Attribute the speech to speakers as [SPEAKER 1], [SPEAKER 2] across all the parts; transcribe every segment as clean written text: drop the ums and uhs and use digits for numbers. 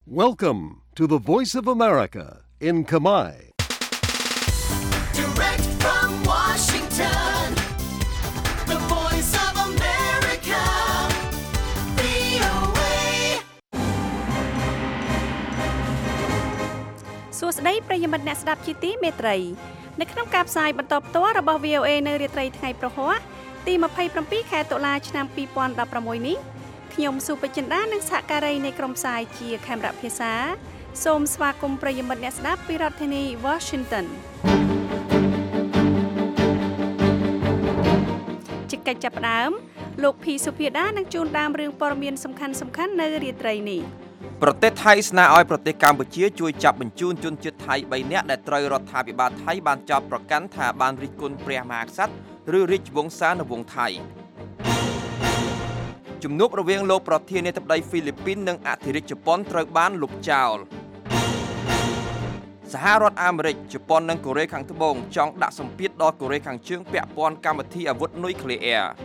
[SPEAKER 1] Welcome to the Voice of America in Khmer.
[SPEAKER 2] Direct from Washington, the Voice of America, VOA.
[SPEAKER 3] សួស្តីប្រិយមិត្តអ្នកស្ដាប់ជាទីមេត្រីនៅក្នុងការផ្សាយបន្តផ្ទាល់របស់ VOA នៅរាត្រីថ្ងៃប្រហ័សទី27ខែតុលាឆ្នាំ2016នេះខ្ញុំសុបចិន្តានិងសហការីនៃក្រុមផ្សាយជាខេមរៈភាសាសូមស្វាគមន៍ប្រិយមិត្តអ្នកស្ដាប់ពីរដ្ឋធានី Washington ជាកិច្ចចាប់ផ្ដើមលោកភីសុភាដានឹងជូនដើមរឿងព័ត៌មានសំខាន់ៗនៅរាត្រីនេះ
[SPEAKER 4] ប្រទេសថៃស្នើឲ្យប្រទេសកម្ពុជាជួយចាប់បញ្ជូនជនជាតិថៃ3នាក់ដែលត្រូវរដ្ឋាភិបាលថៃបានចោទប្រកាន់ថាបានរិះគន់ព្រះមហាក្សត្រឬរាជវង្សានុវង្សថៃជំនួបរវាងលោកប្រធានាធិបតីហ្វីលីពីននិងអធិរាជជប៉ុនត្រូវបានលុបចោលសហរដ្ឋអាមេរិកជប៉ុននិងកូរ៉េខាងត្បូងចង់ដាក់សម្ពាធដល់កូរ៉េខាងជើងពាក់ព័ន្ធកម្មវិធីអាវុធនុយក្លេអ៊ែរ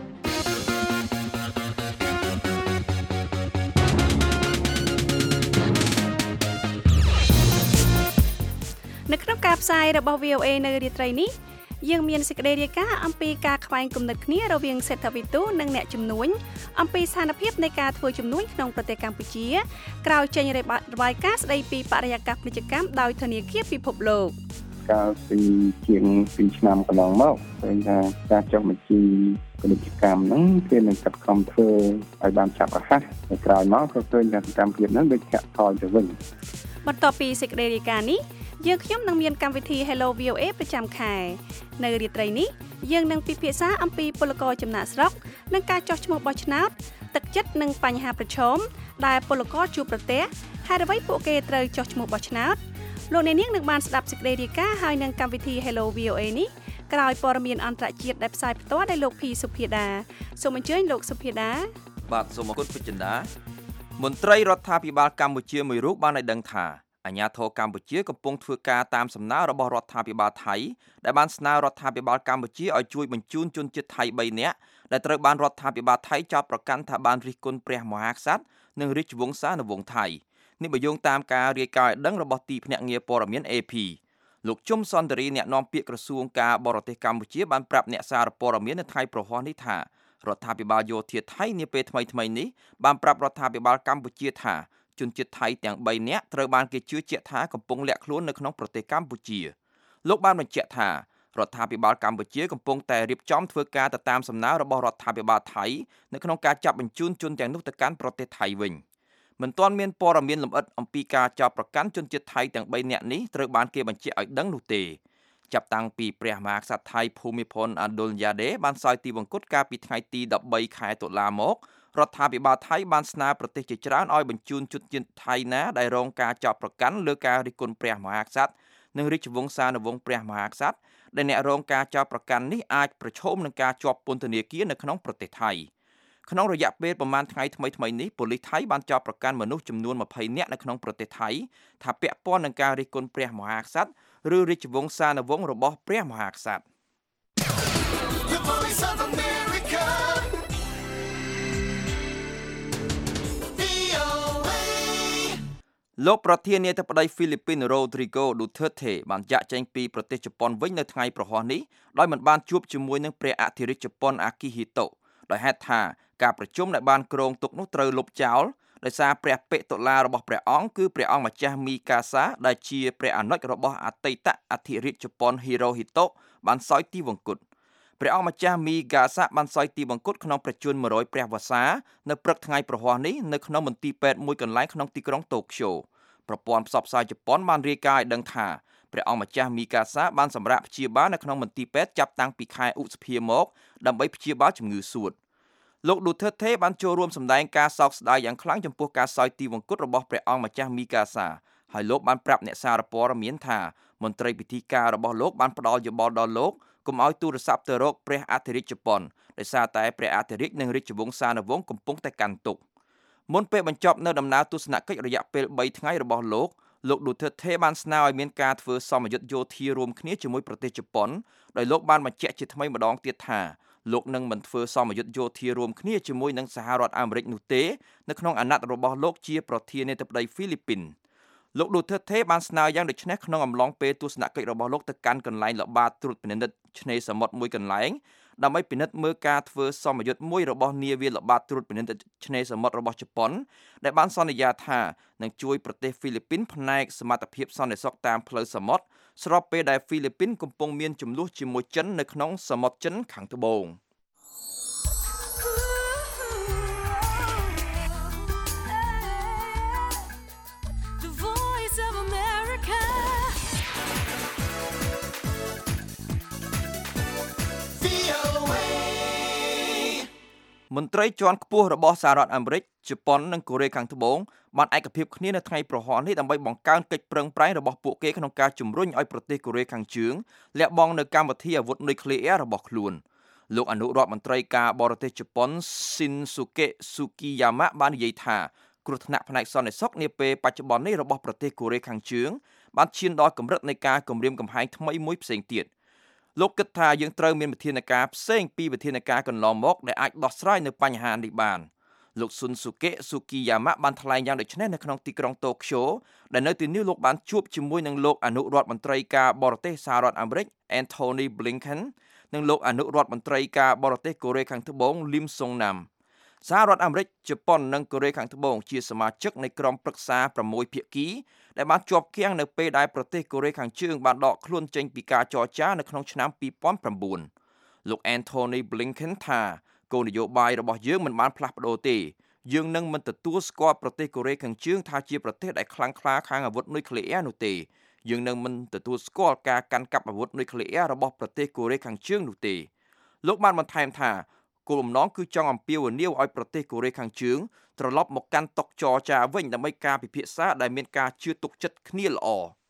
[SPEAKER 3] នៅក្នុងការផ្សាយរបស់ VOA នៅរាត្រីនេះយើងមានសេចក្តីរាយការណ៍អំពីការខ្វែងគំនិតគ្នារវាងសេដ្ឋវិទូនិងអ្នកជំនួញអំពីស្ថានភាពនៃការធ្វើជំនួញក្នុងប្រទេសកម្ពុជាក្រោយចេញរបាយការណ៍ស្តីពីបរិយាកាសពាណិជ្ជកម្មដោយធនាគារពិភពលោក
[SPEAKER 5] កាលពីជាង2ឆ្នាំកន្លងមកឃើញថាការចុះបញ្ជីពាណិជ្ជកម្មហ្នឹងគេនឹងកាត់ខំធ្វើឲ្យបានឆាប់រហ័សហើយក្រោយមកក៏ឃើញថាសកម្មភាពហ្នឹងដូចធាក់ថយទៅវិញ
[SPEAKER 3] បន្ទាប់ពីសេចក្តីរាយការណ៍នេះយើងខ្ញុំនឹងមានកម្មវិធី Hello VOA ប្រចាំខែនៅរាត្រីនេះយើងនឹងពិភាក្សាអំពីពលករចំណាកស្រុកនិងការចោះឈ្មោះបោះឆ្នោតទឹកចិត្តនិងបញ្ហាប្រឈមដែលពលករជួបប្រទះហេតុអ្វីពួកគេត្រូវចោះឈ្មោះបោះឆ្នោតលោកអ្នកនាងនឹងបានស្ដាប់សេចក្តីរាយការណ៍ហើយនឹងកម្មវិធី Hello VOA នេះក្រោយព័ត៌មានអន្តរជាតិដែលផ្សាយផ្ទាល់ដោយលោកភីសុភាដាសូមអញ្ជើញលោកសុភាដា
[SPEAKER 4] បាទសូមអរគុណពិចិន្តាមន្ត្រីរដ្ឋាភិបាលកម្ពុជាមួយរូបបានឲ្យដឹងថាអាជ្ញាធរកម្ពុជាកំពុងធ្វើការតាមសំណើរបស់រដ្ឋាភិបាលថៃដែលបានស្នើរដ្ឋាភិបាលកម្ពុជាឲ្យជួយបញ្ជូនជនជាតិថៃ3នាក់ដែលត្រូវបានរដ្ឋាភិបាលថៃចោទប្រកាន់ថាបានរិះគន់ព្រះមហាក្សត្រនិងរាជវង្សានុវង្សថៃនេះបើយោងតាមការរាយការណ៍ឲ្យដឹងរបស់ទីភ្នាក់ងារព័ត៌មាន AP លោកជុំសន្តិរីអ្នកនាំពាក្យក្រសួងការបរទេសកម្ពុជាបានប្រាប់អ្នកសារព័ត៌មាននៅថ្ងៃប្រហ័សនេះថារដ្ឋាភិបាលយោធាថៃនាពេលថ្មីៗនេះបានប្រាប់រដ្ឋាភិបាលកម្ពុជាថាជនជាតិថៃទាំង3នាក់ត្រូវបានគេជឿជាក់ថាកំពុងលាក់ខ្លួននៅក្នុងប្រទេសកម្ពុជាលោកបានបញ្ជាក់ថារដ្ឋាភិបាលកម្ពុជាកំពុងតែរៀបចំធ្វើការទៅតាមសំណើរបស់រដ្ឋាភិបាលថៃនៅក្នុងការចាប់បញ្ជូនជនទាំងនោះទៅកាន់ប្រទេសថៃវិញមិនទាន់មានព័ត៌មានលម្អិតអំពីការចោទប្រកាន់ជនជាតិថៃទាំង3នាក់នេះត្រូវបានគេបញ្ជាក់ឲ្យដឹងនោះទេចាប់តាំងពីព្រះមហាក្សត្រថៃភូមិផលអាឌុលយ៉ាដេបានសោយទីវង្គតកាលពីថ្ងៃទី13ខែតុលាមករដ្ឋាភិបាលថៃបានស្នើប្រទេសជាច្រើនឲ្យបញ្ជូនជនជាតិថៃណាដែលរងការចោទប្រកាន់លើការរិះគន់ព្រះមហាក្សត្រនិងរាជវង្សានុវង្សព្រះមហាក្សត្រដែលអ្នករងការចោទប្រកាន់នេះអាចប្រឈមនឹងការជាប់ពន្ធនាគារនៅក្នុងប្រទេសថៃក្នុងរយៈពេលប្រមាណថ្ងៃថ្មីៗនេះប៉ូលីសថៃបានចោទប្រកាន់មនុស្សចំនួន20នាក់នៅក្នុងប្រទេសថៃថាពាក់ព័ន្ធនឹងការរិះគន់ព្រះមហាក្សត្រឬរាជវង្សានុវង្សរបស់ព្រះមហាក្សត្រលោកប្រធានាធិបតីហ្វីលីពីនរ៉ូទ្រីហ្គោឌូធឺតេបានចាក់ចែងពីប្រទេសជប៉ុនវិញនៅថ្ងៃប្រហ័សនេះដោយមិនបានជួបជាមួយនឹងព្រះអធិរាជជប៉ុនអាគីហ៊ីតូដោយហេតុថាការប្រជុំដែលបានគ្រោងទុកនោះត្រូវលុបចោលដោយសារព្រះពេតុលារបស់ព្រះអង្គគឺព្រះអង្គម្ចាស់មីកាសាដែលជាព្រះអនុជរបស់អតីតអធិរាជជប៉ុនហ៊ីរ៉ូហ៊ីតូបានសោយទីវង្គតព្រះអង្គម្ចាស់មីកាសាបានសោយទីវង្គតក្នុងព្រះជន្ម100ព្រះវស្សានៅព្រឹកថ្ងៃប្រហ័សនេះនៅក្នុងមន្ទីរពេទ្យមួយកន្លែងក្នុងទីក្រុងតូក្យូប្រព័ន្ធផ្សព្វផ្សាយជប៉ុនបានរាយការណ៍ឲ្យដឹងថាព្រះអង្គម្ចាស់មីកាសាបានសម្រាកព្យាបាលនៅក្នុងមន្ទីរពេទ្យចាប់តាំងពីខែឧសភាមកដើម្បីព្យាបាលជំងឺសួតលោកឌូធឺតេបានចូលរួមសម្ដែងការសោកស្ដាយយ៉ាងខ្លាំងចំពោះការសោយទីវង្គតរបស់ព្រះអង្គម្ចាស់មីកាសាហើយលោកបានប្រាប់អ្នកសារព័ត៌មានថាមន្ត្រីពិធីការរបស់លោកបានផ្ដល់យោបល់ដល់លោកកុំឲ្យទូរស័ព្ទទៅរកព្រះអធិរាជជប៉ុនដោយសារតែព្រះអធិរាជនិងរាជវង្សានុវង្សកំពុងតែកាន់ទុក្ខមុនពេលបញ្ចប់នៅដំណើរទស្សនកិច្ចរយៈពេល3ថ្ងៃរបស់លោកឌូធឺតេបានស្នើឲ្យមានការធ្វើសមយុទ្ធយោធារួមគ្នាជាមួយប្រទេសជប៉ុនដោយលោកបានបញ្ជាក់ជាថ្មីម្ដងទៀតថាលោកនឹងមិនធ្វើសមយុទ្ធយោធារួមគ្នាជាមួយនឹងសហរដ្ឋអាមេរិកនោះទេនៅក្នុងអាណត្តិរបស់លោកជាប្រធានាធិបតីហ្វីលីពីនលោក Duterte បានស្នើយ៉ាងដូចនេះក្នុងអំឡុងពេលទស្សនកិច្ចរបស់លោកទៅកាន់កន្លែងល្បាតត្រួតពិនិត្យឆ្នេរសមុទ្រមួយកន្លែងដើម្បីពិនិត្យមើលការធ្វើសមយុទ្ធមួយរបស់នាវាល្បាតត្រួតពិនិត្យឆ្នេរសមុទ្ររបស់ជប៉ុនដែលបានសន្យាថានឹងជួយប្រទេសហ្វីលីពីនផ្នែកសមត្ថភាពសន្តិសុខតាមផ្លូវសមុទ្រស្របពេលដែលហ្វីលីពីនកំពុងមានជម្លោះជាមួយចិននៅក្នុងសមុទ្រចិនខាងត្បូងមន្ត្រីជាន់ខ្ពស់របស់សហរដ្ឋអាមេរិកជប៉ុននិងកូរ៉េខាងត្បូងបានឯកភាពគ្នានៅថ្ងៃប្រហ័សនេះដើម្បីបង្កើនកិច្ចប្រឹងប្រែងរបស់ពួកគេក្នុងការជំរុញឲ្យប្រទេសកូរ៉េខាងជើងលះបង់នូវកម្មវិធីអាវុធនុយក្លេអ៊ែររបស់ខ្លួនលោកអនុរដ្ឋមន្ត្រីការបរទេសជប៉ុន Shinsuke Sukiyama បាននិយាយថាគ្រោះថ្នាក់ផ្នែកសន្តិសុខនាពេលបច្ចុប្បន្ននេះរបស់ប្រទេសកូរ៉េខាងជើងបានឈានដល់កម្រិតនៃការគំរាមកំហែងថ្មីមួយផ្សេងទៀតលោកគិតថាយើងត្រូវមានវិធានការផ្សេងពីវិធានការកន្លងមកដែលអាចដោះស្រាយនៅបញ្ហានេះបានលោក Shunsuke Sukiyama បានថ្លែងយ៉ាងដូចនេះនៅក្នុងទីក្រុងតូក្យូដែលនៅទីនេះលោកបានជួបជាមួយនឹងលោកអនុរដ្ឋមន្ត្រីការបរទេសសហរដ្ឋអាមេរិក Antony Blinken និងលោកអនុរដ្ឋមន្ត្រីការបរទេសកូរ៉េខាងត្បូង Lim Song Nam សហរដ្ឋអាមេរិកជប៉ុននិងកូរ៉េខាងត្បូងជាសមាជិកនៃក្រុមប្រឹក្សា6ភាគីដែលបានជាប់គាំងនៅពេលដែលប្រទេសកូរ៉េខាងជើងបានដកខ្លួនចេញពីការចរចានៅក្នុងឆ្នាំ2009លោក Antony Blinken ថាគោលនយោបាយរបស់យើងមិនបានផ្លាស់ប្ដូរទេយើងនឹងមិនទទួលស្គាល់ប្រទេសកូរ៉េខាងជើងថាជាប្រទេសដែលខ្លាំងក្លាខាងអាវុធនុយក្លេអ៊ែរនោះទេយើងនឹងមិនទទួលស្គាល់ការកាន់កាប់អាវុធនុយក្លេអ៊ែររបស់ប្រទេសកូរ៉េខាងជើងនោះទេលោកបានបន្ថែមថាគោលបំណងគឺចង់អំពាវនាវឲ្យប្រទេសកូរ៉េខាងជើងត្រឡប់មកកាន់តុចរចាវិញដើម្បីការពិភាក្សាដែលមានការជឿទុកចិត្តគ្នាល្អ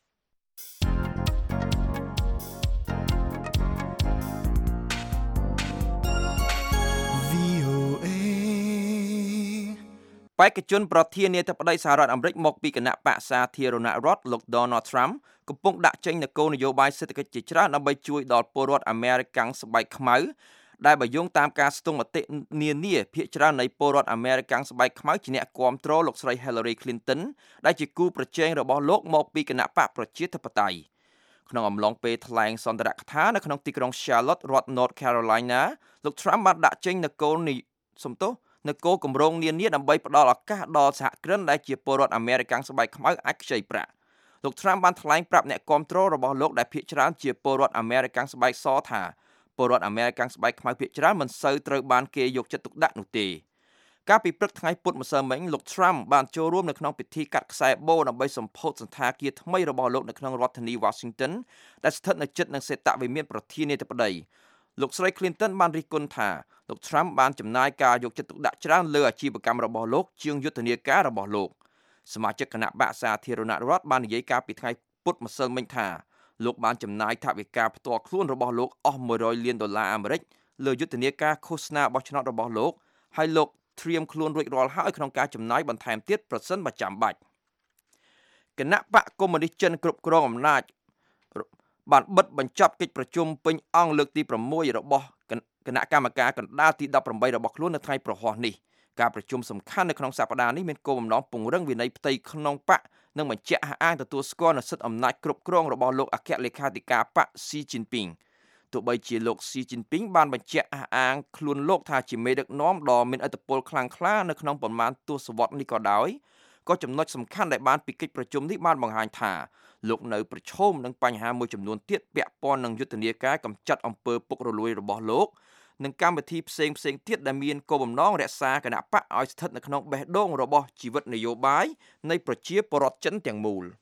[SPEAKER 4] បេក្ខជនប្រធានាធិបតីសហរដ្ឋអាមេរិកមកពីគណៈបក្សសាធារណរដ្ឋលោក Donald Trump កំពុងដាក់ចេញនូវគោលនយោបាយសេដ្ឋកិច្ចជាច្រើនដើម្បីជួយដល់ពលរដ្ឋអាមេរិកាំងស្បែកខ្មៅដែលបើយោងតាមការស្ទង់មតិនានាភាគច្រើននៃពលរដ្ឋអាមេរិកាំងស្បែកខ្មៅជាអ្នកគាំទ្រលោកស្រី Hillary Clinton ដែលជាគូប្រជែងរបស់លោកមកពីគណៈបកប្រជាធិបតេយ្យក្នុងអំឡុងពេលថ្លែងសន្ទរកថានៅក្នុងទីក្រុង Charlotte រដ្ឋ North Carolina លោក Trump បានដាក់ចេញនូវគោលគម្រោងនានាដើម្បីផ្ដល់ឱកាសដល់សហគ្រិនដែលជាពលរដ្ឋអាមេរិកាំងស្បែកខ្មៅអាចខ្ចីប្រាក់លោក Trump បានថ្លែងប្រាប់អ្នកគាំទ្ររបស់លោកដែលភាគច្រើនជាពលរដ្ឋអាមេរិកាំងស្បែកសថាពលរដ្ឋអាមេរិកាំងស្បែកខ្មៅភាគច្រើនមិនសូវត្រូវបានគេយកចិត្តទុកដាក់នោះទេកាលពីព្រឹកថ្ងៃពុធម្សិលមិញលោក Trump បានចូលរួមនៅក្នុងពិធីកាត់ខ្សែបូដើម្បីសម្ពោធសន្តាគារថ្មីរបស់លោកនៅក្នុងរដ្ឋធានី Washington ដែលស្ថិតនៅជិតនឹងសេតវិមានប្រធានាធិបតីលោកស្រី Clinton បានរិះគន់ថាលោក Trump បានចំណាយការយកចិត្តទុកដាក់ច្រើនលើអាជីវកម្មរបស់លោកជាងយុទ្ធនាការរបស់លោកសមាជិកគណៈបក្សសាធារណរដ្ឋបាននិយាយកាលពីថ្ងៃពុធម្សិលមិញថាលោកបានចំណាយថវិកាផ្ទាល់ខ្លួនរបស់លោកអស់$100 លានអាមេរិកលើយុទ្ធនាការឃោសនាបោះឆ្នោតរបស់លោកហើយលោកត្រៀមខ្លួនរួចរាល់ហើយក្នុងការចំណាយបន្ថែមទៀតប្រសិនបើចាំបាច់គណៈបកកុម្មុយនីសចិនគ្រប់គ្រងអំណាចបានបិទបញ្ចប់កិច្ចប្រជុំពេញអង្គលើកទី6របស់គណៈកម្មការកណ្ដាលទី18របស់ខ្លួននៅថ្ងៃប្រហ័សនេះការប្រជុំសំខាន់នៅក្នុងសប្តាហ៍នេះមានគោលបំណងពង្រឹងវិន័យផ្ទៃក្នុងបកនិងបញ្ជាក់អះអាងទទួលស្គាល់នូវសិទ្ធិអំណាចគ្រប់គ្រងរបស់លោកអគ្គលេខាធិការបក Xi Jinping ទោះបីជាលោក Xi Jinping បានបញ្ជាក់អះអាងខ្លួនលោកថាជាមេដឹកនាំដ៏មានឥទ្ធិពលខ្លាំងក្លានៅក្នុងប្រមាណទសវត្សរ៍នេះក៏ដោយក៏ចំណុចសំខាន់ដែលបានពីកិច្ចប្រជុំនេះបានបង្ហាញថាលោកនៅប្រឈមនឹងបញ្ហាមួយចំនួនទៀតពាក់ព័ន្ធនឹងយុទ្ធនាការកម្ចាត់អំពើពុករលួយរបស់លោកនិងកម្មវិធីផ្សេងទៀតដែលមានគោលបំណងរក្សាគណៈបកឲ្យស្ថិតនៅក្នុងបេះដូងរបស់ជីវិតនយោបាយនៃប្រជាពលរដ្ឋចិនទាំងមូល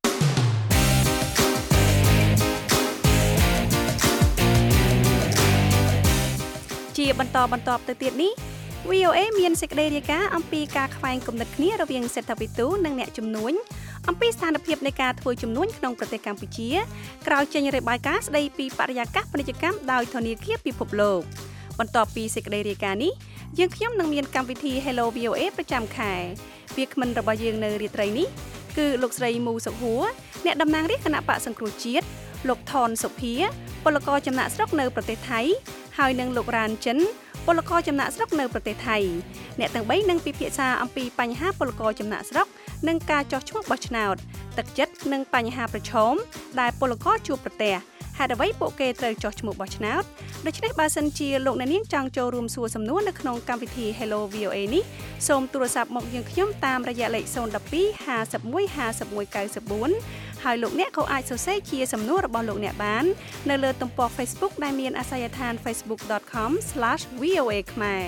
[SPEAKER 3] ជាបន្តទៅទៀតនេះ VOA មានសេចក្តីរាយការណ៍អំពីការខ្វែងគំនិតគ្នារវាងសេដ្ឋវិទូនិងអ្នកជំនួញអំពីស្ថានភាពនៃការធ្វើជំនួញក្នុងប្រទេសកម្ពុជាក្រោយចេញរបាយការណ៍ស្តីពីបរិយាកាសពាណិជ្ជកម្មដោយធនាគារពិភពលោកបន្ទាប់ពីសេចក្តីរាយការណ៍នេះយើងខ្ញុំនឹងមានកម្មវិធី Hello VOA ប្រចាំខែវាគ្មិនរបស់យើងនៅរាត្រីនេះគឺលោកស្រីមូសុខួរអ្នកតំណាងរាជគណៈបកសង្គ្រោះជាតិលោកថនសុភាពលករចំណាក់ស្រុកនៅប្រទេសថៃហហើយនឹងលោករ៉ានចិនពលករចំណាក់ស្រុកនៅប្រទេសថៃអ្នកទាំង3នឹងពិភាក្សាអំពីបញ្ហាពលករចំណាក់ស្រុកនិងការចោះឈ្មោះបោះឆ្នោតទឹកចិត្តនិងបញ្ហាប្រឈមដែលពលករជួបប្រទះហេតុអ្វីពួកគេត្រូវចោះឈ្មោះបោះឆ្នោតដូច្នេះបើសិនជាលោកអ្នកនាងចង់ចូលរួមសួរសំណួរនៅក្នុងកម្មវិធី Hello VOA នេះសូមទូរស័ព្ទមកយើងខ្ញុំតាមរយៈលេខ012 51 51 94ហើយលោកអ្នកក៏អាចសរសេរជាសំណួររបស់លោកអ្នកបាននៅលើទំព័រ Facebook ដែលមានអាសយដ្ឋាន facebook.com/voa ខ្មែរ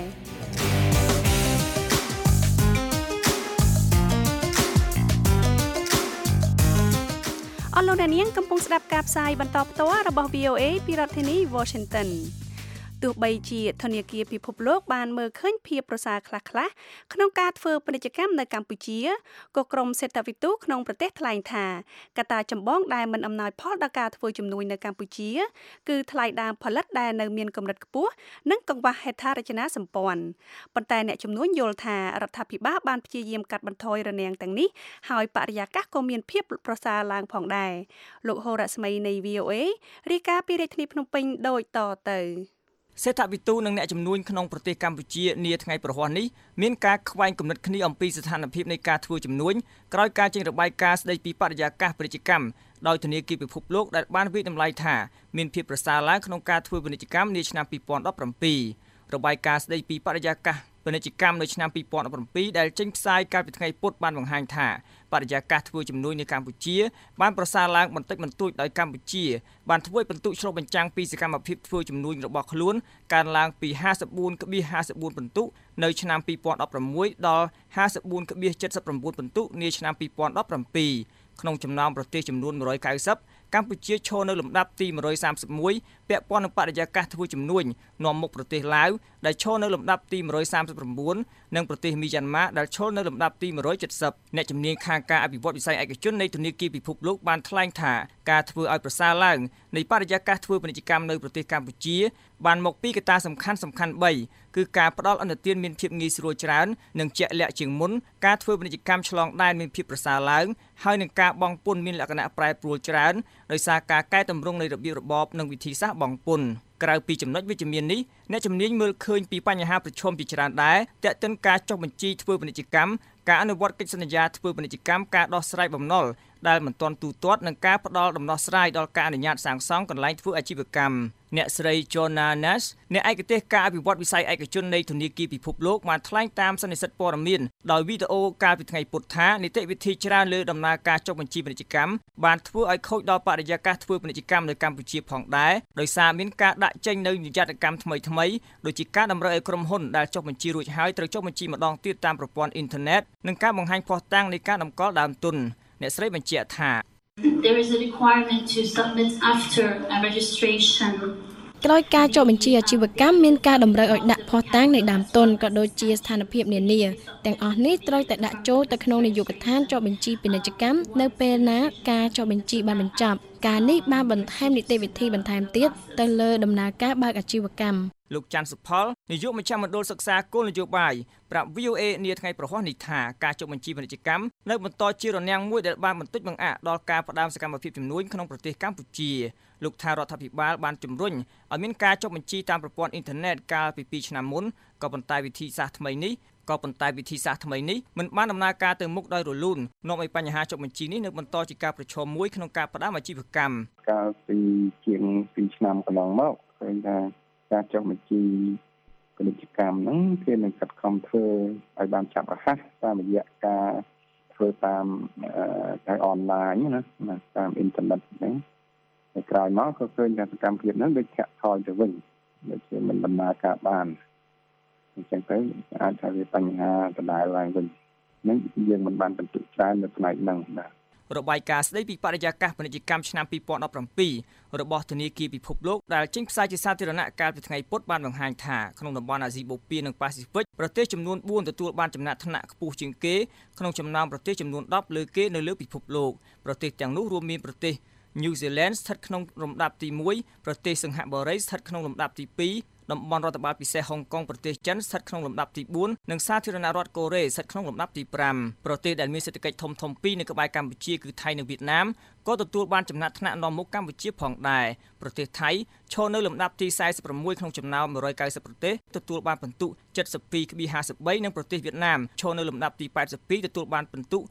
[SPEAKER 3] អស់លោកអ្នកនាងកំពុងស្ដាប់ការផ្សាយបន្តផ្ទាល់របស់ VOA ពីរដ្ឋធានី Washington ទោះបីជាធនាគារពិភពលោកបានមើលឃើញភាពប្រសើរខ្លះៗក្នុងការធ្វើពាណិជ្ជកម្មនៅកម្ពុជាក៏ក្រុមសេដ្ឋវិទូក្នុងប្រទេសថ្លែងថាកត្តាចម្បងដែលមិនអំណោយផលដល់ការធ្វើជំនួញនៅកម្ពុជាគឺថ្លៃដើមផលិតដែលនៅមានកម្រិតខ្ពស់និងកង្វះហេដ្ឋារចនាសម្ព័ន្ធប៉ុន្តែអ្នកជំនួញយល់ថារដ្ឋាភិបាលបានព្យាយាមកាត់បន្ថយរនាំងទាំងនេះហើយបរិយាកាសក៏មានភាពប្រសើរឡើងផងដែរលោកហូរ៉ាស្មីនៃ VOA រាយការណ៍ពីរាជធានីភ្នំពេញដូចតទៅ
[SPEAKER 6] សេដ្ឋវិទូនិងអ្នកជំនួញក្នុងប្រទេសកម្ពុជានាថ្ងៃប្រហ័សនេះមានការខ្វែងគំនិតគ្នាអំពីស្ថានភាពនៃការធ្វើជំនួញក្រោយការចេញរបាយការណ៍ស្តីពីបរិយាកាសពាណិជ្ជកម្មដោយធនាគារពិភពលោកដែលបានវិតម្លៃថាមានភាពប្រសើរឡើងក្នុងការធ្វើពាណិជ្ជកម្មនាឆ្នាំ2017របាយការណ៍ស្តីពីបរិយាកាសពាណិជ្ជកម្មនៅឆ្នាំ2017ដែលចេញផ្សាយកាលពីថ្ងៃពុធបានបង្ហាញថាបរិយាកាសធ្វើជំនួញនៅកម្ពុជាបានប្រសើរឡើងបន្តិចបន្តួចដោយកម្ពុជាបានធ្វើឲ្យពិន្ទុឆ្លុះបញ្ចាំងពីសកម្មភាពធ្វើជំនួញរបស់ខ្លួនកើនឡើងពី 54.54 ពិន្ទុនៅឆ្នាំ2016ដល់ 54.79 ពិន្ទុនាឆ្នាំ2017ក្នុងចំណោមប្រទេសចំនួន190កម្ពុជាឈរនៅលំដាប់ទី131ពាក់ព័ន្ធនឹងបរិយាកាសធ្វើជំនួញនាំមុខប្រទេសឡាវដែលឈរនៅលំដាប់ទី139និងប្រទេសមីយ៉ាន់ម៉ាដែលឈរនៅលំដាប់ទី170អ្នកជំនាញខាងការអភិវឌ្ឍវិស័យឯកជននៃធនាគារពិភពលោកបានថ្លែងថាការធ្វើឲ្យប្រសើរឡើងនៃបរិយាកាសធ្វើពាណិជ្ជកម្មនៅប្រទេសកម្ពុជាបានមកពីកត្តាសំខាន់3គឺការផ្ដល់ឥណទានមានភាពងាយស្រួលច្រើននិងជាក់លាក់ជាងមុនការធ្វើពាណិជ្ជកម្មឆ្លងដែនមានភាពប្រសើរឡើងហើយនឹងការបង់ពន្ធមានលក្ខណៈប្រែប្រួលច្រើនដោយសារការកែតម្រង់នៃរបៀបរបបនិងវិធីសាស្ត្របង់ពន្ធក្រៅពីចំណុចវិជ្ជមាននេះអ្នកជំនាញមើលឃើញពីបញ្ហាប្រឈមជាច្រើនដែរទាក់ទិនការចុះបញ្ជីធ្វើពាណិជ្ជកម្មការអនុវត្តកិច្ចសន្យាធ្វើពាណិជ្ជកម្មការដោះស្រាយបំណុលដែលមិនទាន់ទូទាត់និងការផ្ដល់ដំណោះស្រាយដល់ការអនុញ្ញាតសាងសង់កន្លែងធ្វើអាជីវកម្មអ្នកស្រី Jonna Nash អ្នកឯកទេសការអភិវឌ្ឍវិស័យឯកជននៃធនាគារពិភពលោកបានថ្លែងតាមសន្និសីទព័ត៌មានដោយវីដេអូកាលពីថ្ងៃពុធថានីតិវិធីច្រើនលើដំណើរការចុះបញ្ជីពាណិជ្ជកម្មបានធ្វើឲ្យខូចដល់បរិយាកាសធ្វើពាណិជ្ជកម្មនៅកម្ពុជាផងដែរដោយសារមានការដាក់ចេញនូវនិយត្តកម្មថ្មីៗដូចជាការតម្រូវឲ្យក្រុមហ៊ុនដែលចុះបញ្ជីរួចហើយត្រូវចុះបញ្ជីម្ដងទៀតតាមប្រព័ន្ធអ៊ីនធឺណិតនិងការបង្ហាញភស្តុតាងនៃការតម្កល់ដើមទុនអ្នកស្រីបញ្ជាក់ថា
[SPEAKER 7] There is a requirement to submit after a registration
[SPEAKER 8] ក្រោយការចុះបញ្ជីអាជីវកម្មមានការតម្រូវឲ្យដាក់ភស្តុតាងនៃដើមទុនក៏ដូចជាស្ថានភាពនានាទាំងអស់នេះត្រូវតែដាក់ចូលទៅក្នុងនាយកដ្ឋានចុះបញ្ជីពាណិជ្ជកម្មនៅពេលណាការចុះបញ្ជីបានបញ្ចប់ការនេះបានបន្ថែមនីតិវិធីបន្ថែមទៀតទៅលើដំណើរការបើកអាជីវកម្ម
[SPEAKER 6] លោកច័ន្ទសុផលនាយកមជ្ឈមណ្ឌលសិក្សាគោលនយោបាយប្រាប់ VOA នាថ្ងៃប្រហ័សនេះថាការចុះបញ្ជីពាណិជ្ជកម្មនៅបន្តជារនាំងមួយដែលបានបន្តិចបង្អាក់ដល់ការផ្ដើមសកម្មភាពជំនួញក្នុងប្រទេសកម្ពុជាលោកថារដ្ឋាភិបាលបានជំរុញឲ្យមានការចុះបញ្ជីតាមប្រព័ន្ធអ៊ីនធឺណិតកាលពី2ឆ្នាំមុនក៏ប៉ុន្តែវិធីសាស្ត្រថ្មីនេះមិនបានដំណើរការទៅមុខដោយរលូននាំឲ្យបញ្ហាចុះបញ្ជីនេះនៅបន្តជាការប្រឈមមួយក្នុងការផ្ដើមអាជីវកម្ម
[SPEAKER 5] កាលពីជាង2ឆ្នាំកន្លងមកឃើញថាការចុះបញ្ជីពាណិជ្ជកម្មហ្នឹងគេនឹងខិតខំធ្វើឲ្យបានឆាប់រហ័សតាមរយៈការធ្វើតាមអនឡាញណាតាមអ៊ីនធឺណិតហ្នឹងហើយក្រោយមកក៏ឃើញថាសកម្មភាពហ្នឹងដូចធាក់ថយទៅវិញដូចជាមិនដំណើរការបានអញ្ចឹងទៅអាចថាវាបញ្ហាដដែលឡើងវិញហ្នឹងយើងមិនបានបន្ទុកច្រើននៅផ្នែកហ្នឹងបាទ
[SPEAKER 6] របាយការណ៍ស្តីពីបរិយាកាសពាណិជ្ជកម្មឆ្នាំ2017របស់ធនាគារពិភពលោកដែលចេញផ្សាយជាសាធារណៈកាលពីថ្ងៃពុធបានបង្ហាញថាក្នុងតំបន់អាស៊ីបូព៌ានិងប៉ាស៊ីហ្វិកប្រទេសចំនួន4ទទួលបានចំណាត់ថ្នាក់ខ្ពស់ជាងគេក្នុងចំណោមប្រទេសចំនួន10លើគេនៅលើពិភពលោកប្រទេសទាំងនោះរួមមានប្រទេស New Zealand ស្ថិតក្នុងលំដាប់ទី1ប្រទេសសិង្ហបុរីស្ថិតក្នុងលំដាប់ទី2 តំបន់រដ្ឋបាលពិសេសហុងកុងប្រទេសចិនស្ថិតក្នុងលំដាប់ទី4និងសាធារណរដ្ឋកូរ៉េស្ថិតក្នុងលំដាប់ទី5ប្រទេសដែលមានសេដ្ឋកិច្ចធំៗពីរនៅក្បែរកម្ពុជាគឺថៃនិងវៀតណាមក៏ទទួលបានចំណាត់ថ្នាក់នាំមុខកម្ពុជាផងដែរប្រទេសថៃឈរនៅលំដាប់ទី46ក្នុងចំណោម190ប្រទេសទទួលបានពិន្ទុ 72.53 និងប្រទេសវៀតណាមឈរនៅលំដាប់ទី82ទទួលបានពិន្ទុ